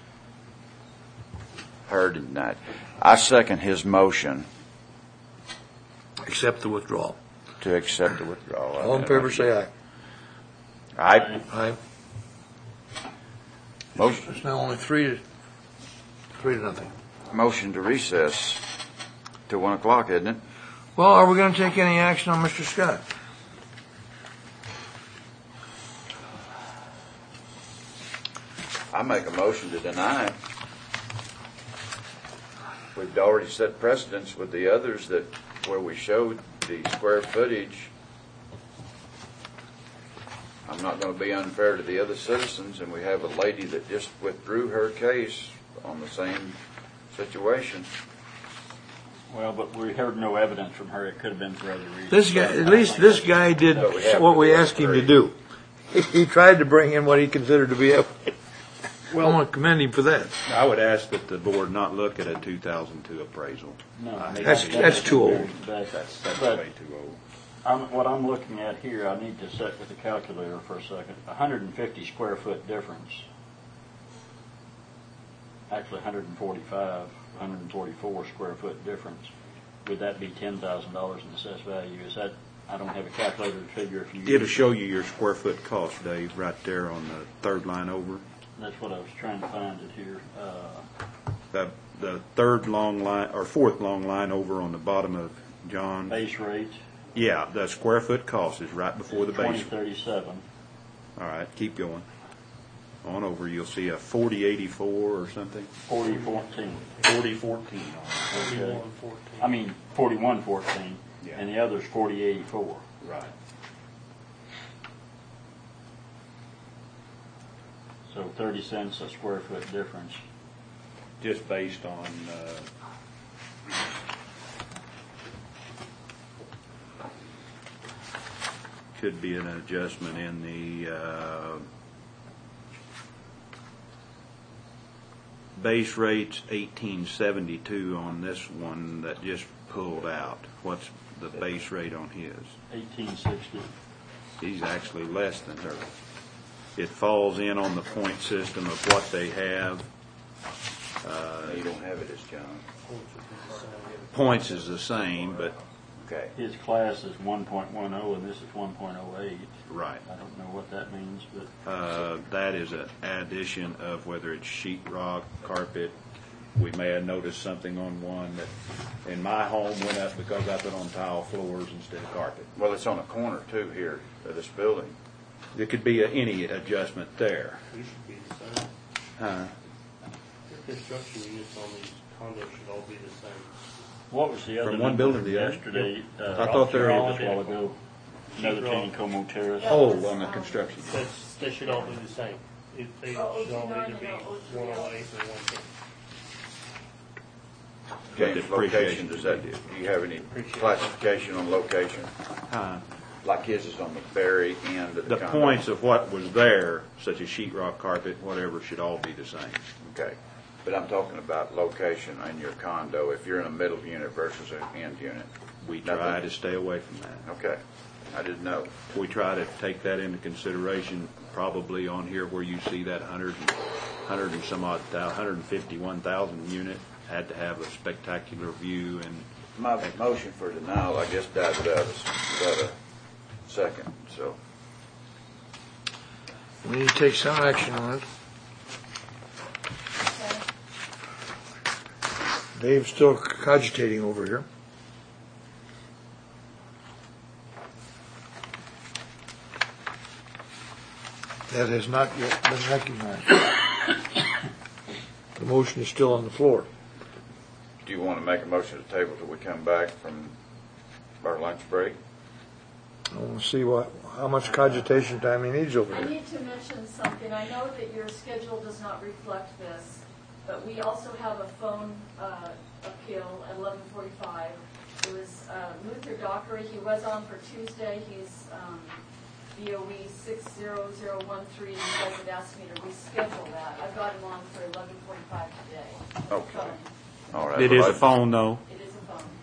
heard tonight. I second his motion Accept the withdrawal. to accept the withdrawal. All in favor, say aye. Aye. Aye. Motion, It's now only three to, three to nothing. motion to recess to one o'clock, isn't it? Well, are we gonna take any action on Mister Scott? I make a motion to deny it. We've already set precedents with the others that, where we showed the square footage. I'm not gonna be unfair to the other citizens, and we have a lady that just withdrew her case on the same situation. Well, but we heard no evidence from her. It could have been for other reasons. This guy, at least this guy did But we have what to we do asked him to three. do. He, he tried to bring in what he considered to be a, well, I want to commend him for that. I would ask that the board not look at a two thousand two appraisal. No, I hate That's- to- that's too old. But- That's, that's but way too old. I'm, what I'm looking at here, I need to set with the calculator for a second. one hundred fifty square foot difference. Actually, one hundred forty-five, one hundred forty-four square foot difference. Would that be ten thousand dollars in assessed value? Is that, I don't have a calculator to figure if you. It'll show you your square foot cost, Dave, right there on the third line over. That's what I was trying to find it here. Uh, The, the third long line, or fourth long line over on the bottom of John's. base rate, Yeah, the square foot cost is right before the twenty base. thirty-seven. All right, keep going. On over, you'll see a forty eighty-four or something. Forty fourteen. Forty fourteen. Okay. Forty-one fourteen. I mean, forty-one fourteen, Yeah. and the other's forty eighty-four. Right. So thirty cents a square foot difference. Just based on, uh, could be an adjustment in the, uh, base rate's eighteen seventy-two on this one that just pulled out. What's the base rate on his? Eighteen sixty. He's actually less than her. It falls in on the point system of what they have. Uh, You don't have it as John. Points is the same, but, Okay. His class is one point one oh and this is one point oh eight. right. I don't know what that means, but Uh, that is an addition of whether it's sheet rock, carpet. We may have noticed something on one that in my home went up because I put on tile floors instead of carpet. Well, it's on a corner too here of this building. There could be a, any adjustment there. These should be the same. Huh? The construction units on these condos should all be the same. what was the other From one number building to the other? yesterday? uh, I thought they were Rob all shared a while identical. ago. Another Sheetrock. Taney Como Terrace. Oh, on the construction. That's, they should all be the same. It, they should Oh, all oh two nine either be and oh three one oh. oh eight or one ten. But James, the location, depreciation does that, we did. do you have any Appreciate it. classification on location? Huh? Like his is on the very end of the The condo. points of what was there, such as sheet rock, carpet, whatever, should all be the same. Okay, but I'm talking about location in your condo, if you're in a middle unit versus an end unit. We try to stay away from that. Okay, I didn't know. We try to take that into consideration, probably on here where you see that hundred, and- hundred and some odd, thou- hundred and fifty-one thousand unit, had to have a spectacular view and My motion for denial, I guess, died without a, without a second, so. We need to take some action on it. Okay. Dave's still cogitating over here. That has not yet been recognized. The motion is still on the floor. Do you want to make a motion to table till we come back from our lunch break? I want to see what, how much cogitation time he needs over I here. need to mention something. I know that your schedule does not reflect this, but we also have a phone uh, appeal at eleven forty-five It was uh, Luther Dockery. He was on for Tuesday. He's um, B O E six zero zero one three. You guys have asked me to reschedule that. I've got him on for eleven forty-five today. Okay. Phone. All right. It is well, a phone, though. It is a phone.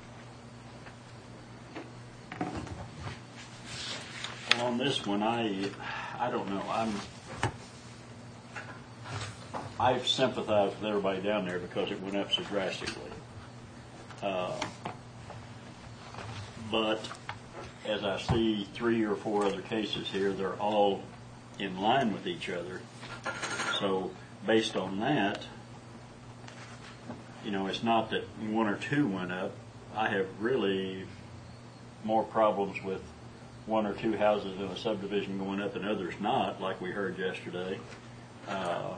Well, on this one, I, I don't know, I'm, I sympathize with everybody down there because it went up so drastically. Uh, But as I see three or four other cases here, they're all in line with each other. So based on that, you know, it's not that one or two went up. I have really more problems with one or two houses in a subdivision going up and others not, like we heard yesterday. Uh,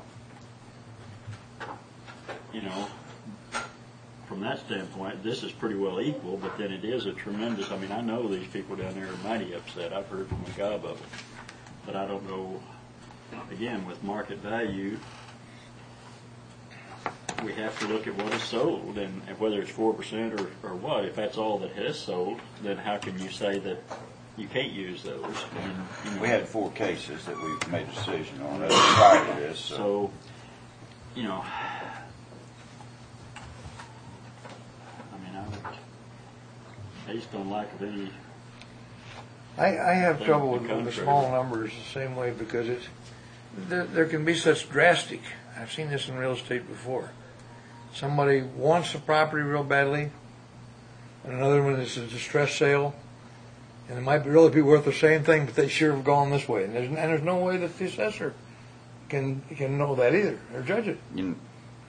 you know, from that standpoint, this is pretty well equal, but then it is a tremendous, I mean, I know these people down there are mighty upset. I've heard from a gob of them. But I don't know, again, with market value, we have to look at what is sold, and whether it's four percent or, or what. If that's all that has sold, then how can you say that you can't use those? I mean, you know, we had four cases that we've made a decision on uh, prior to this. So. so, you know, I mean, I would, based on lack of any, I, I have Things trouble to with, with the contrary. small numbers the same way because it's, there, there can be such drastic, I've seen this in real estate before. Somebody wants the property real badly, and another one is a distress sale, and it might be really be worth the same thing, but they sure have gone this way. And there's, and there's no way that the assessor can, can know that either, or judge it. You know,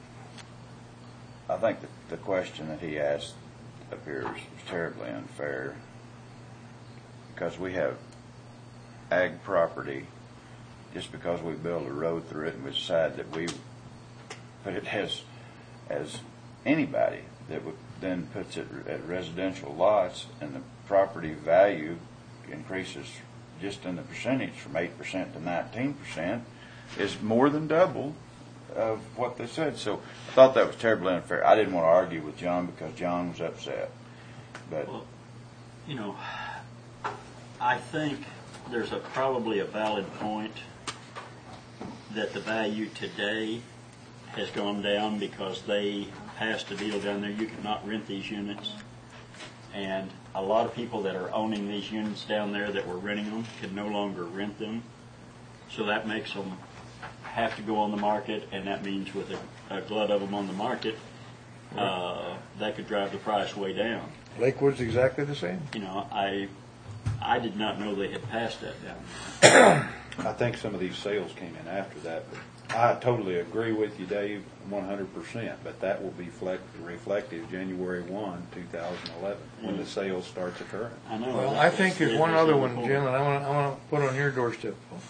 I think that the question that he asked up here is terribly unfair because we have ag property just because we build a road through it and we decide that we put it as as anybody that would then puts it at residential lots and the property value increases just in the percentage from eight percent to nineteen percent is more than double of what they said. So I thought that was terribly unfair. I didn't want to argue with John because John was upset. But well, you know, I think there's a probably a valid point that the value today has gone down because they passed a deal down there. You cannot rent these units. And a lot of people that are owning these units down there that were renting them can no longer rent them. So that makes them have to go on the market, and that means with a, a glut of them on the market, uh, that could drive the price way down. Lakewood's exactly the same. You know, I I did not know they had passed that down there. I think some of these sales came in after that, but I totally agree with you, Dave, one hundred percent, but that will be flect, reflective January first, two thousand eleven, when the sales starts occurring. I know. Well, that's I what think there's it one is other in the one, form. Jim, that I want to I want to put on your doorstep.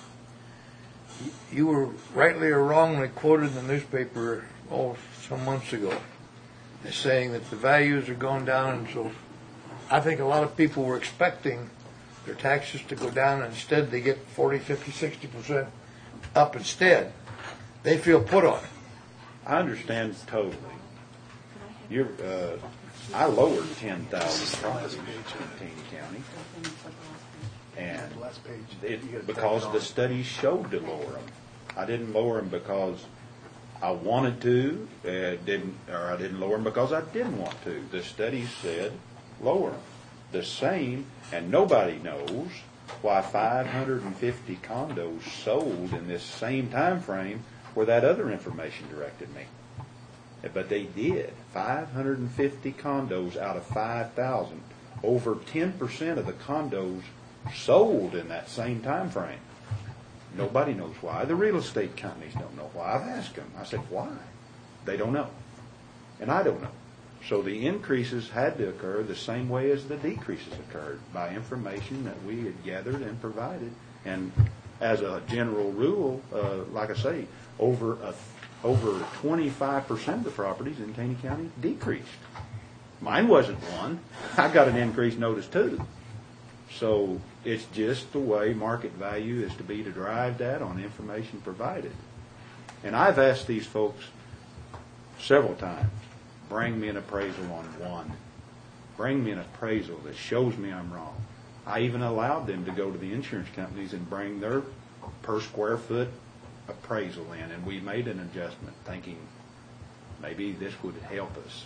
You were rightly or wrongly quoted in the newspaper, oh, some months ago, as saying that the values are going down, and so I think a lot of people were expecting their taxes to go down, and instead they get forty, fifty, sixty percent up instead. They feel put on. I understand totally. You're, uh, I lowered ten thousand properties in Taney County. And it, because the studies showed to lower them. I didn't lower them because I wanted to, uh, didn't, or I didn't lower them because I didn't want to. The studies said lower them. The same, and nobody knows why five hundred fifty condos sold in this same time frame where that other information directed me. But they did. five hundred fifty condos out of five thousand. Over ten percent of the condos sold in that same time frame. Nobody knows why. The real estate companies don't know why. I've asked them. I said, why? They don't know. And I don't know. So the increases had to occur the same way as the decreases occurred, by information that we had gathered and provided. And as a general rule, uh, like I say, over a, over twenty-five percent of the properties in Taney County decreased. Mine wasn't one. I got an increased notice too. So it's just the way market value is to be derived at on information provided. And I've asked these folks several times, bring me an appraisal on one. bring me an appraisal that shows me I'm wrong. I even allowed them to go to the insurance companies and bring their per square foot appraisal in, and we made an adjustment thinking maybe this would help us.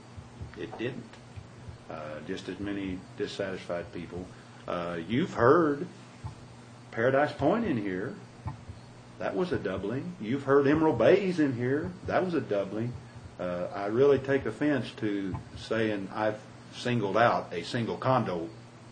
It didn't. Uh, just as many dissatisfied people. Uh, you've heard Paradise Point in here. That was a doubling. You've heard Emerald Bays in here. That was a doubling. Uh, I really take offense to saying I've singled out a single condo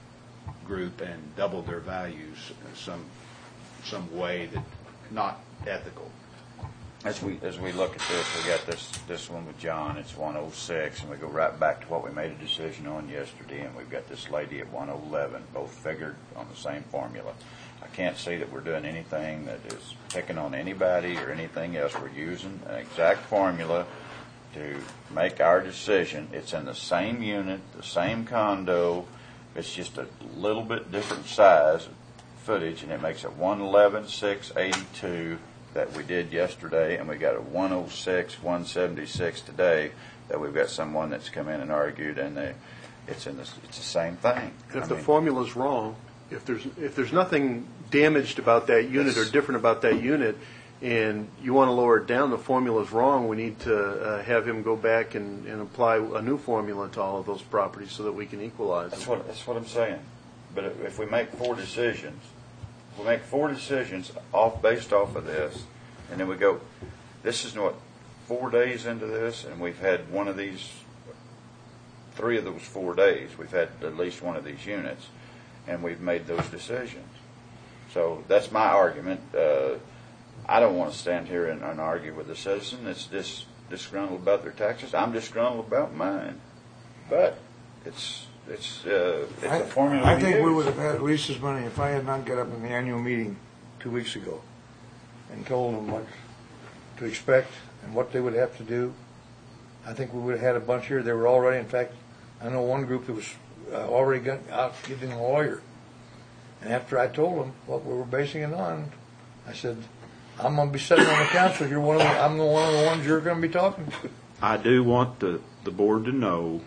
group and doubled their values some some way that not ethical. As we, as we look at this, we got this, this one with John, it's one oh six, and we go right back to what we made a decision on yesterday, and we've got this lady at one oh eleven, both figured on the same formula. I can't see that we're doing anything that is picking on anybody or anything else. We're using an exact formula to make our decision. It's in the same unit, the same condo, it's just a little bit different size, footage, and it makes it one eleven, six eighty-two that we did yesterday, and we got a one oh six, one seventy-six today that we've got someone that's come in and argued, and they, it's in this, it's the same thing. If I the mean, formula's wrong, if there's if there's nothing damaged about that unit or different about that unit, and you want to lower it down, the formula's wrong, we need to uh, have him go back and, and apply a new formula to all of those properties so that we can equalize That's them. what, that's what I'm saying. But if if we make four decisions, we make four decisions off, based off of this, and then we go, this is what, four days into this, and we've had one of these, three of those four days, we've had at least one of these units, and we've made those decisions. So that's my argument. Uh, I don't want to stand here and, and argue with a citizen that's dis, disgruntled about their taxes. I'm disgruntled about mine. But it's it's uh, it's I, a formula. I we think use. we would have had Lisa's money if I had not got up in the annual meeting two weeks ago and told them what to expect and what they would have to do. I think we would have had a bunch here. They were already, in fact, I know one group that was uh, already got out getting a lawyer. And after I told them what we were basing it on, I said, I'm going to be sitting on the council. You're one of the, I'm the one of the ones you're going to be talking to. I do want the, the board to know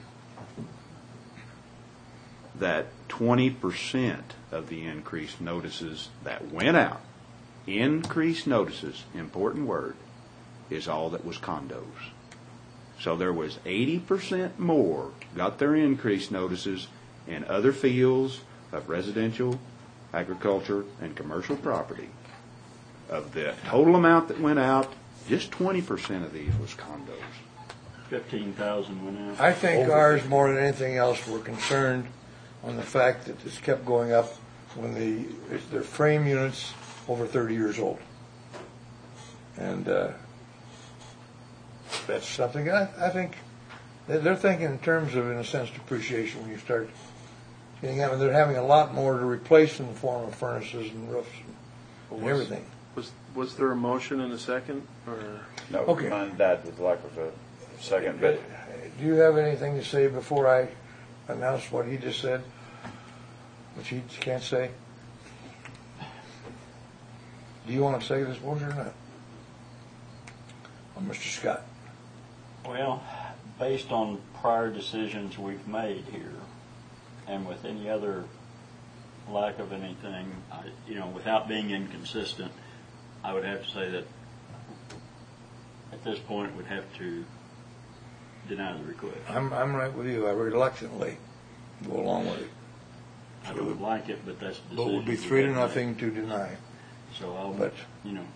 that twenty percent of the increased notices that went out, increased notices, important word, is all that was condos. So there was eighty percent more got their increased notices in other fields of residential, agriculture, and commercial property. Of the total amount that went out, just twenty percent of these was condos. Fifteen thousand went out. I think Over ours, fifty. more than anything else, were concerned on the fact that this kept going up when the, they're frame units over thirty years old. And uh, that's something I, I think they're they're thinking in terms of, in a sense, depreciation when you start getting out. And they're having a lot more to replace in the form of furnaces and roofs and, and everything. Was was there a motion in a second? Or? No, Okay. mine died with lack of a second, but Do you have anything to say before I announce what he just said, which he can't say? Do you want to say this motion or not? Or Mister Scott? Well, based on prior decisions we've made here, and with any other lack of anything, I, you know, without being inconsistent, I would have to say that at this point we'd have to deny the request. I'm, I'm right with you. I reluctantly go along with it. I would like it, but that's the But it would be decision three to we've made. nothing to deny. So I'll, But- you know,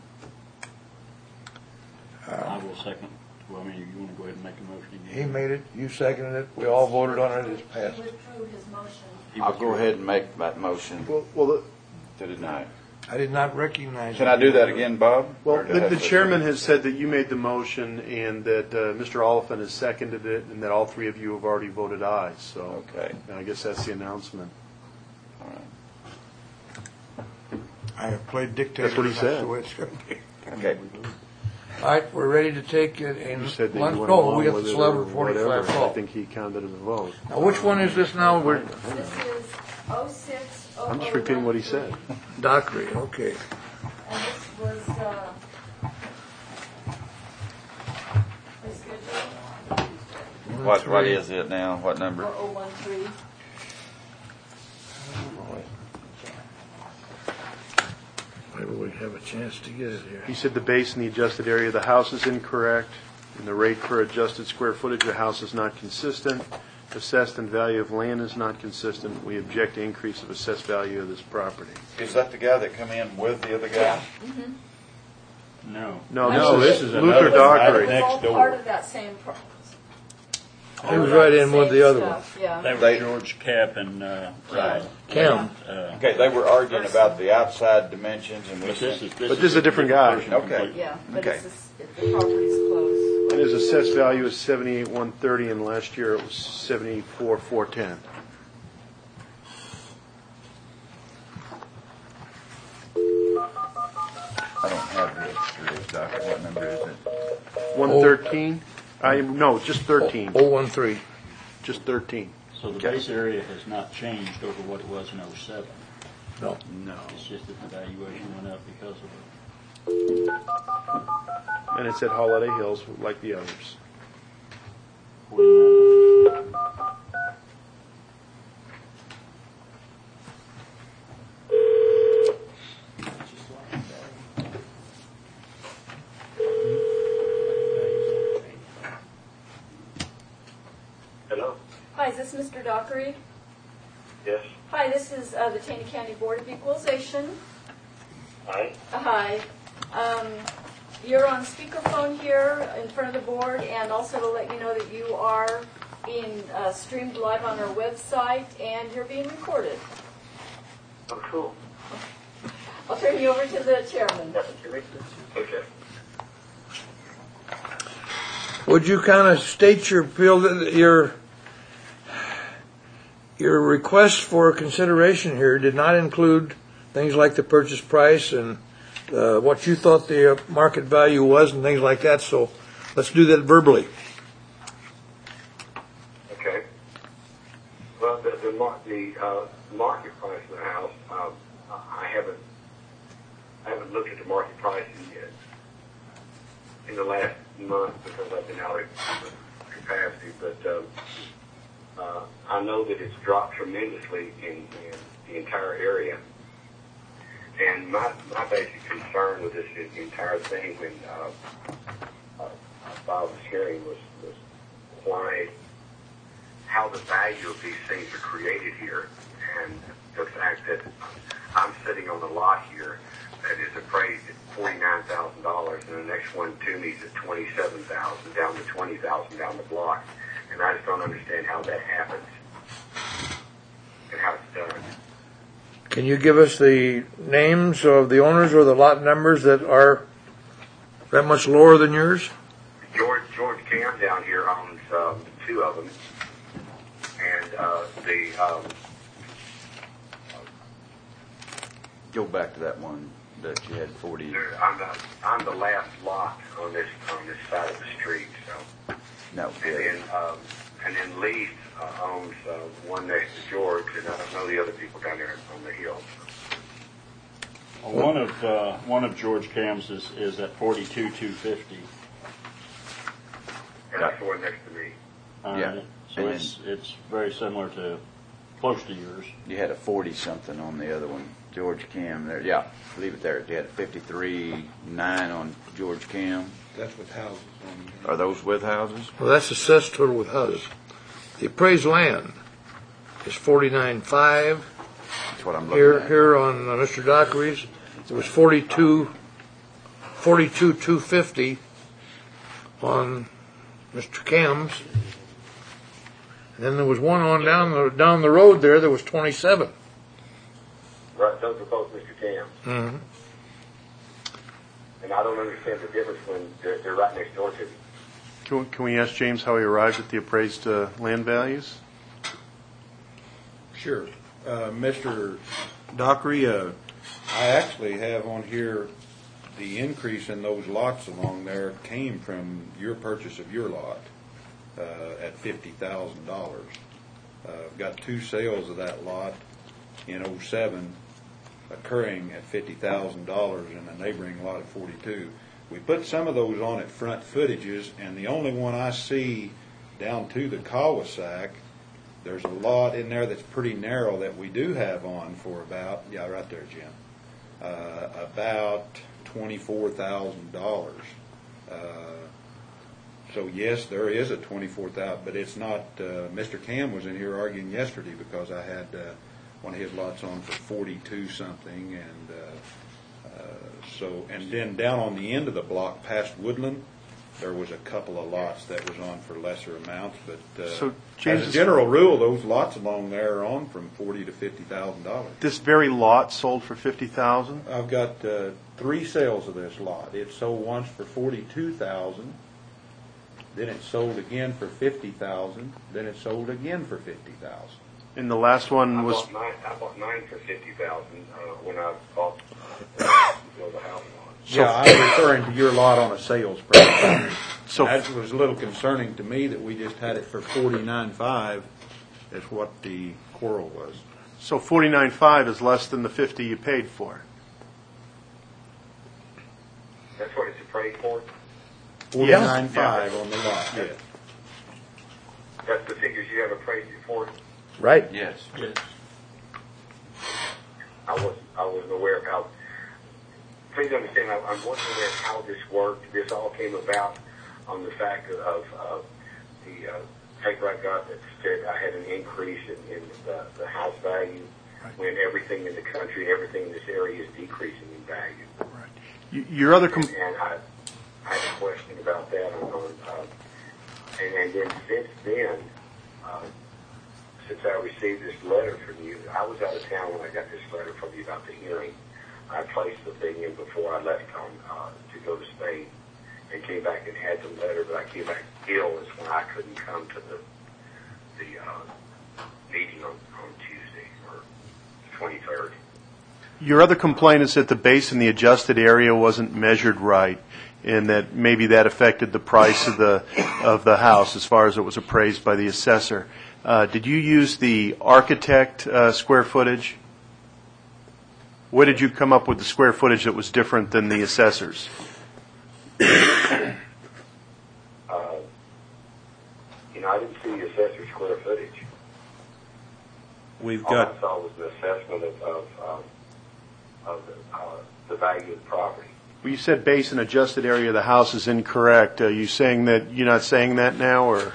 I will second. Well, I mean, you want to go ahead and make a motion again? He made it, you seconded it, we all voted on it, it's passed. He withdrew his motion. He I'll withdrew. go ahead and make that motion Well, well, the, to deny. I did not recognize. Can I do that again, Bob? well Or do I the, have the to- chairman has said that you made the motion and that uh, Mister Oliphant has seconded it, and that all three of you have already voted aye. So Okay. I guess that's the announcement. All right. I have played dictator. That's what he said. the way it's gonna be. Okay. All right, we're ready to take it in You said that lunch. you went No, along we got with the it Celebrity or whatever. forty-five I call. think he counted as a vote. Now, which one is this now? We're This is oh six oh oh one. I'm just repeating what he said. Dockery, okay. And this was, uh, rescheduled. What, what is it now? What number? four oh one three. Maybe we have a chance to get it here. He said the base and the adjusted area of the house is incorrect, and the rate per adjusted square footage of the house is not consistent. Assessed and value of land is not consistent. We object to increase of assessed value of this property. Is that the guy that come in with the other guy? No. No, No, this this is is Luther another Dockery. next It's all door. part of that same pro- He was right in with the other one. stuff, yeah. They were They- George Cap and, uh, Right. Cam. uh, Okay, they were arguing about the outside dimensions and we but this said, is, this But this is a different guy. person Okay. completely. Yeah, but Okay. it's, this- it- the property's closed. And his assessed value is seventy-eight one thirty, and last year it was seventy-four four ten. I don't have the extras, Doctor. What number is it? one thirteen? I, no, just thirteen, oh one three. just thirteen. So the base area has not changed over what it was in oh seven. No. No. It's just that the valuation went up because of it. And it's at Holiday Hills like the others. forty-nine. Hello? Hi, is this Mister Dockery? Yes. Hi, this is uh, the Taney County Board of Equalization. Hi. Uh, Hi. Um, You're on speakerphone here in front of the board, and also to let you know that you are being uh, streamed live on our website, and you're being recorded. Oh, cool. I'll turn you over to the chairman. Okay. Would you kind of state your field, your your request for consideration here did not include things like the purchase price and uh, what you thought the uh, market value was and things like that. So let's do that verbally. Okay. Well, the the, mar- the uh, market price of the house, um, I haven't I haven't looked at the market pricing yet in the last month because I've been out of capacity, but um, uh, I know that it's dropped tremendously in, in the entire area. And my, my basic concern with this is the entire thing when uh, uh, Bob was hearing was, was why, how the value of these things are created here, and the fact that I'm sitting on a lot here that is appraised at forty-nine thousand dollars, and the next one to me is at twenty-seven thousand dollars, down to twenty thousand dollars down the block. And I just don't understand how that happens and how it's done. Can you give us the names of the owners or the lot numbers that are that much lower than yours? George George Cam down here owns um, two of them, and uh, the um, Go back to that one that you had forty. there- I'm the I'm the last lot on this on this side of the street. So, No, and then um, and then Lee uh, owns uh, one next to George, and I don't know the other people down there on the hill. Well, one of uh, one of George Cam's is, is at forty-two two fifty. And that's the one next to me. Yeah. So And it's it's very similar to close to yours. You had a forty something on the other one, George Cam. There, yeah, leave it there. You had a fifty-three nine on George Cam. That's with houses on. Are those with houses? Well, that's assessed total with houses. The appraised land is forty-nine five. That's what I'm looking Here, at. here on uh, Mister Dockery's, it was forty-two, forty-two two fifty on Mister Cam's. And then there was one on down the down the road there that was twenty-seven. Right, those are both Mister Cam's. Mm-hmm. And I don't understand the difference when they're, they're right next door to me. Can we, can we ask James how he arrived at the appraised uh, land values? Sure. Uh, Mister Dockery, uh, I actually have on here the increase in those lots along there came from your purchase of your lot uh, at fifty thousand dollars. Uh, I've got two sales of that lot in oh seven occurring at fifty thousand dollars and a neighboring lot at forty-two. We put some of those on at front footages, and the only one I see down to the cul-de-sac, there's a lot in there that's pretty narrow that we do have on for about, yeah, right there, Jim, uh, about twenty-four thousand dollars. Uh, so yes, there is a twenty-four thousand, but it's not, uh, Mister Cam was in here arguing yesterday because I had, uh, one of his lots on for forty-two something, and, uh, uh, so, and then down on the end of the block past Woodland, there was a couple of lots that was on for lesser amounts, but, uh, So, James, as a general rule, those lots along there are on from forty to fifty thousand dollars. This very lot sold for fifty thousand? I've got, uh, three sales of this lot. It sold once for forty-two thousand, then it sold again for fifty thousand, then it sold again for fifty thousand. And the last one I was, bought nine, I bought nine for fifty thousand, uh, when I bought, uh, build a house on. Yeah, I'm referring to your lot on a sales price. So- That was a little concerning to me that we just had it for forty-nine five. That's what the quarrel was. so forty-nine five is less than the fifty you paid for. That's what it's appraised for? Forty-nine five on the lot, yes. That's the figures you have appraised it for? Right. Yes. Yes. I was, I wasn't aware of how, please understand, I, I'm wasn't aware of how this worked. This all came about on the fact of, of the uh, paper I got that said I had an increase in, in the, the house value when everything in the country, everything in this area is decreasing in value. Y- Your other, com- And, and I, I had a question about that on, on uh, and, and then since then, uh, since I received this letter from you, I was out of town when I got this letter from you about the hearing. I placed the thing in before I left on uh, to go to Spain, and came back and had the letter. But I came back ill, is when I couldn't come to the the uh, meeting on, on Tuesday or twenty-third. your other complaint is that the base in the adjusted area wasn't measured right, and that maybe that affected the price of the of the house as far as it was appraised by the assessor. Uh, did you use the architect uh, square footage? Where did you come up with the square footage that was different than the assessor's? Uh, you know, I didn't see the assessor's square footage. We've All got, I saw was an assessment of of, um, of the, uh, the value of the property. Well, you said base and adjusted area of the house is incorrect. Are you saying that you're not saying that now, or?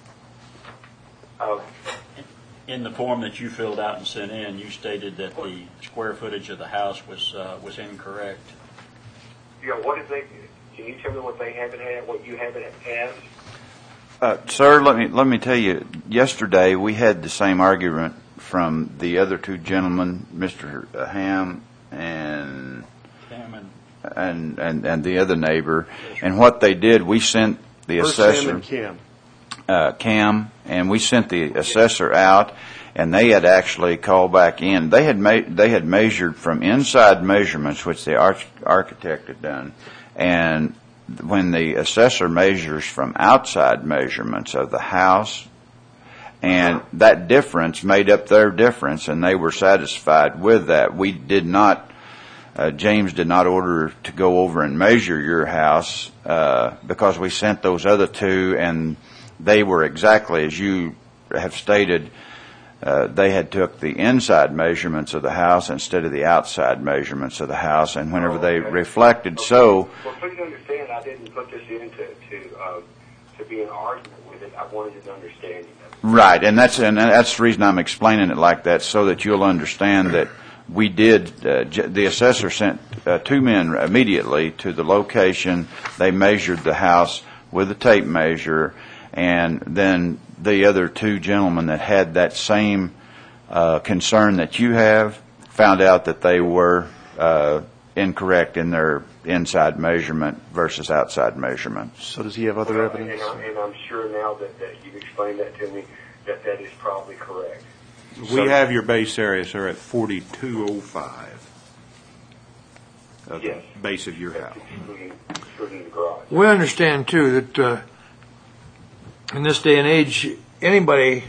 Uh, In the form that you filled out and sent in, you stated that the square footage of the house was, uh, was incorrect. you know, what did they? Can you tell me what they haven't had? What you haven't had? Uh, sir, let me let me tell you. Yesterday we had the same argument from the other two gentlemen, Mister Ham and Cameron. and and and the other neighbor. And what they did, we sent the First Sam assessor. and Cam. uh, Cam, and we sent the assessor out, and they had actually called back in. They had made, they had measured from inside measurements, which the arch- architect had done, and when the assessor measures from outside measurements of the house, and that difference made up their difference, and they were satisfied with that. We did not. Uh, James did not order to go over and measure your house uh, because we sent those other two, and they were exactly as you have stated. Uh, they had took the inside measurements of the house instead of the outside measurements of the house, and whenever they reflected so. Well, please understand, I didn't put this in to to, uh, to be an argument with it. I wanted an understanding of it. Right, and that's and that's the reason I'm explaining it like that, so that you'll understand that we did. Uh, j- the assessor sent uh, two men immediately to the location. They measured the house with a tape measure, and then the other two gentlemen that had that same uh, concern that you have found out that they were uh, incorrect in their inside measurement versus outside measurement. So does he have other Well, evidence? And, I, and I'm sure now that, that you've explained that to me, that that is probably correct. we have your base area, sir, at forty-two oh five. Of the Yes. base of your That's house. excluding, excluding the garage. We understand, too, that uh, in this day and age, anybody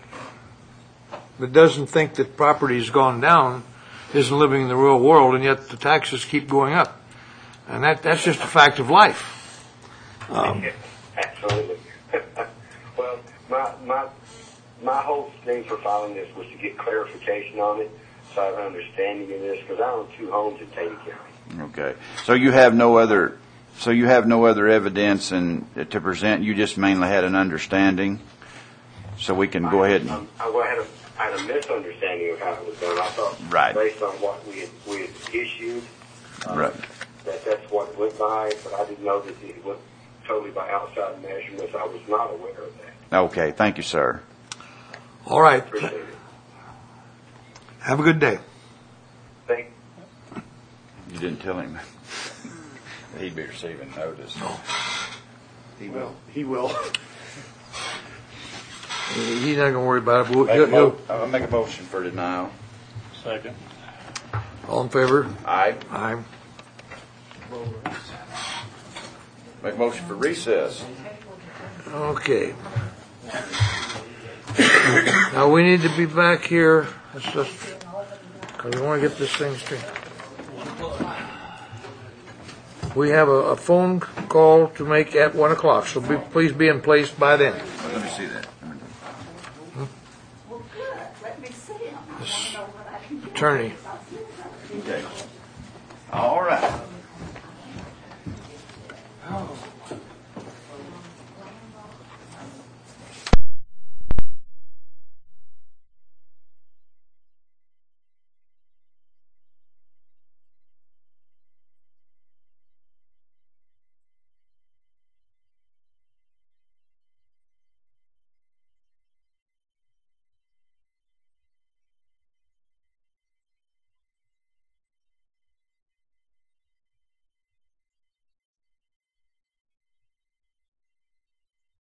that doesn't think that property's gone down isn't living in the real world, and yet the taxes keep going up. And that that's just a fact of life. Um, Absolutely. Well, my, my, my whole thing for filing this was to get clarification on it, so I have an understanding of this, because I own two homes in Taney County. Okay. So you have no other, so you have no other evidence and to present, you just mainly had an understanding? So we can go ahead and, Um, I I had a, I had a misunderstanding of how it was done. I thought, Right. based on what we had, we had issued, um, right. that that's what it went by, but I didn't know that it went totally by outside measurements. I was not aware of that. Okay, thank you, sir. All right. Appreciate it. Have a good day. Thank You didn't tell him he'd be receiving notice. He will. He will. He's not gonna worry about it. We'll- Make he'll- a mo- he'll- I'll make a motion for denial. Second. All in favor? Aye. Aye. Make a motion for recess. Okay. Now, we need to be back here, let's just, because we want to get this thing straight. We have a, a phone call to make at one o'clock, so be, please be in place by then. Let me see that. Well, good. Let me see them. I want to know what I can do. Attorney.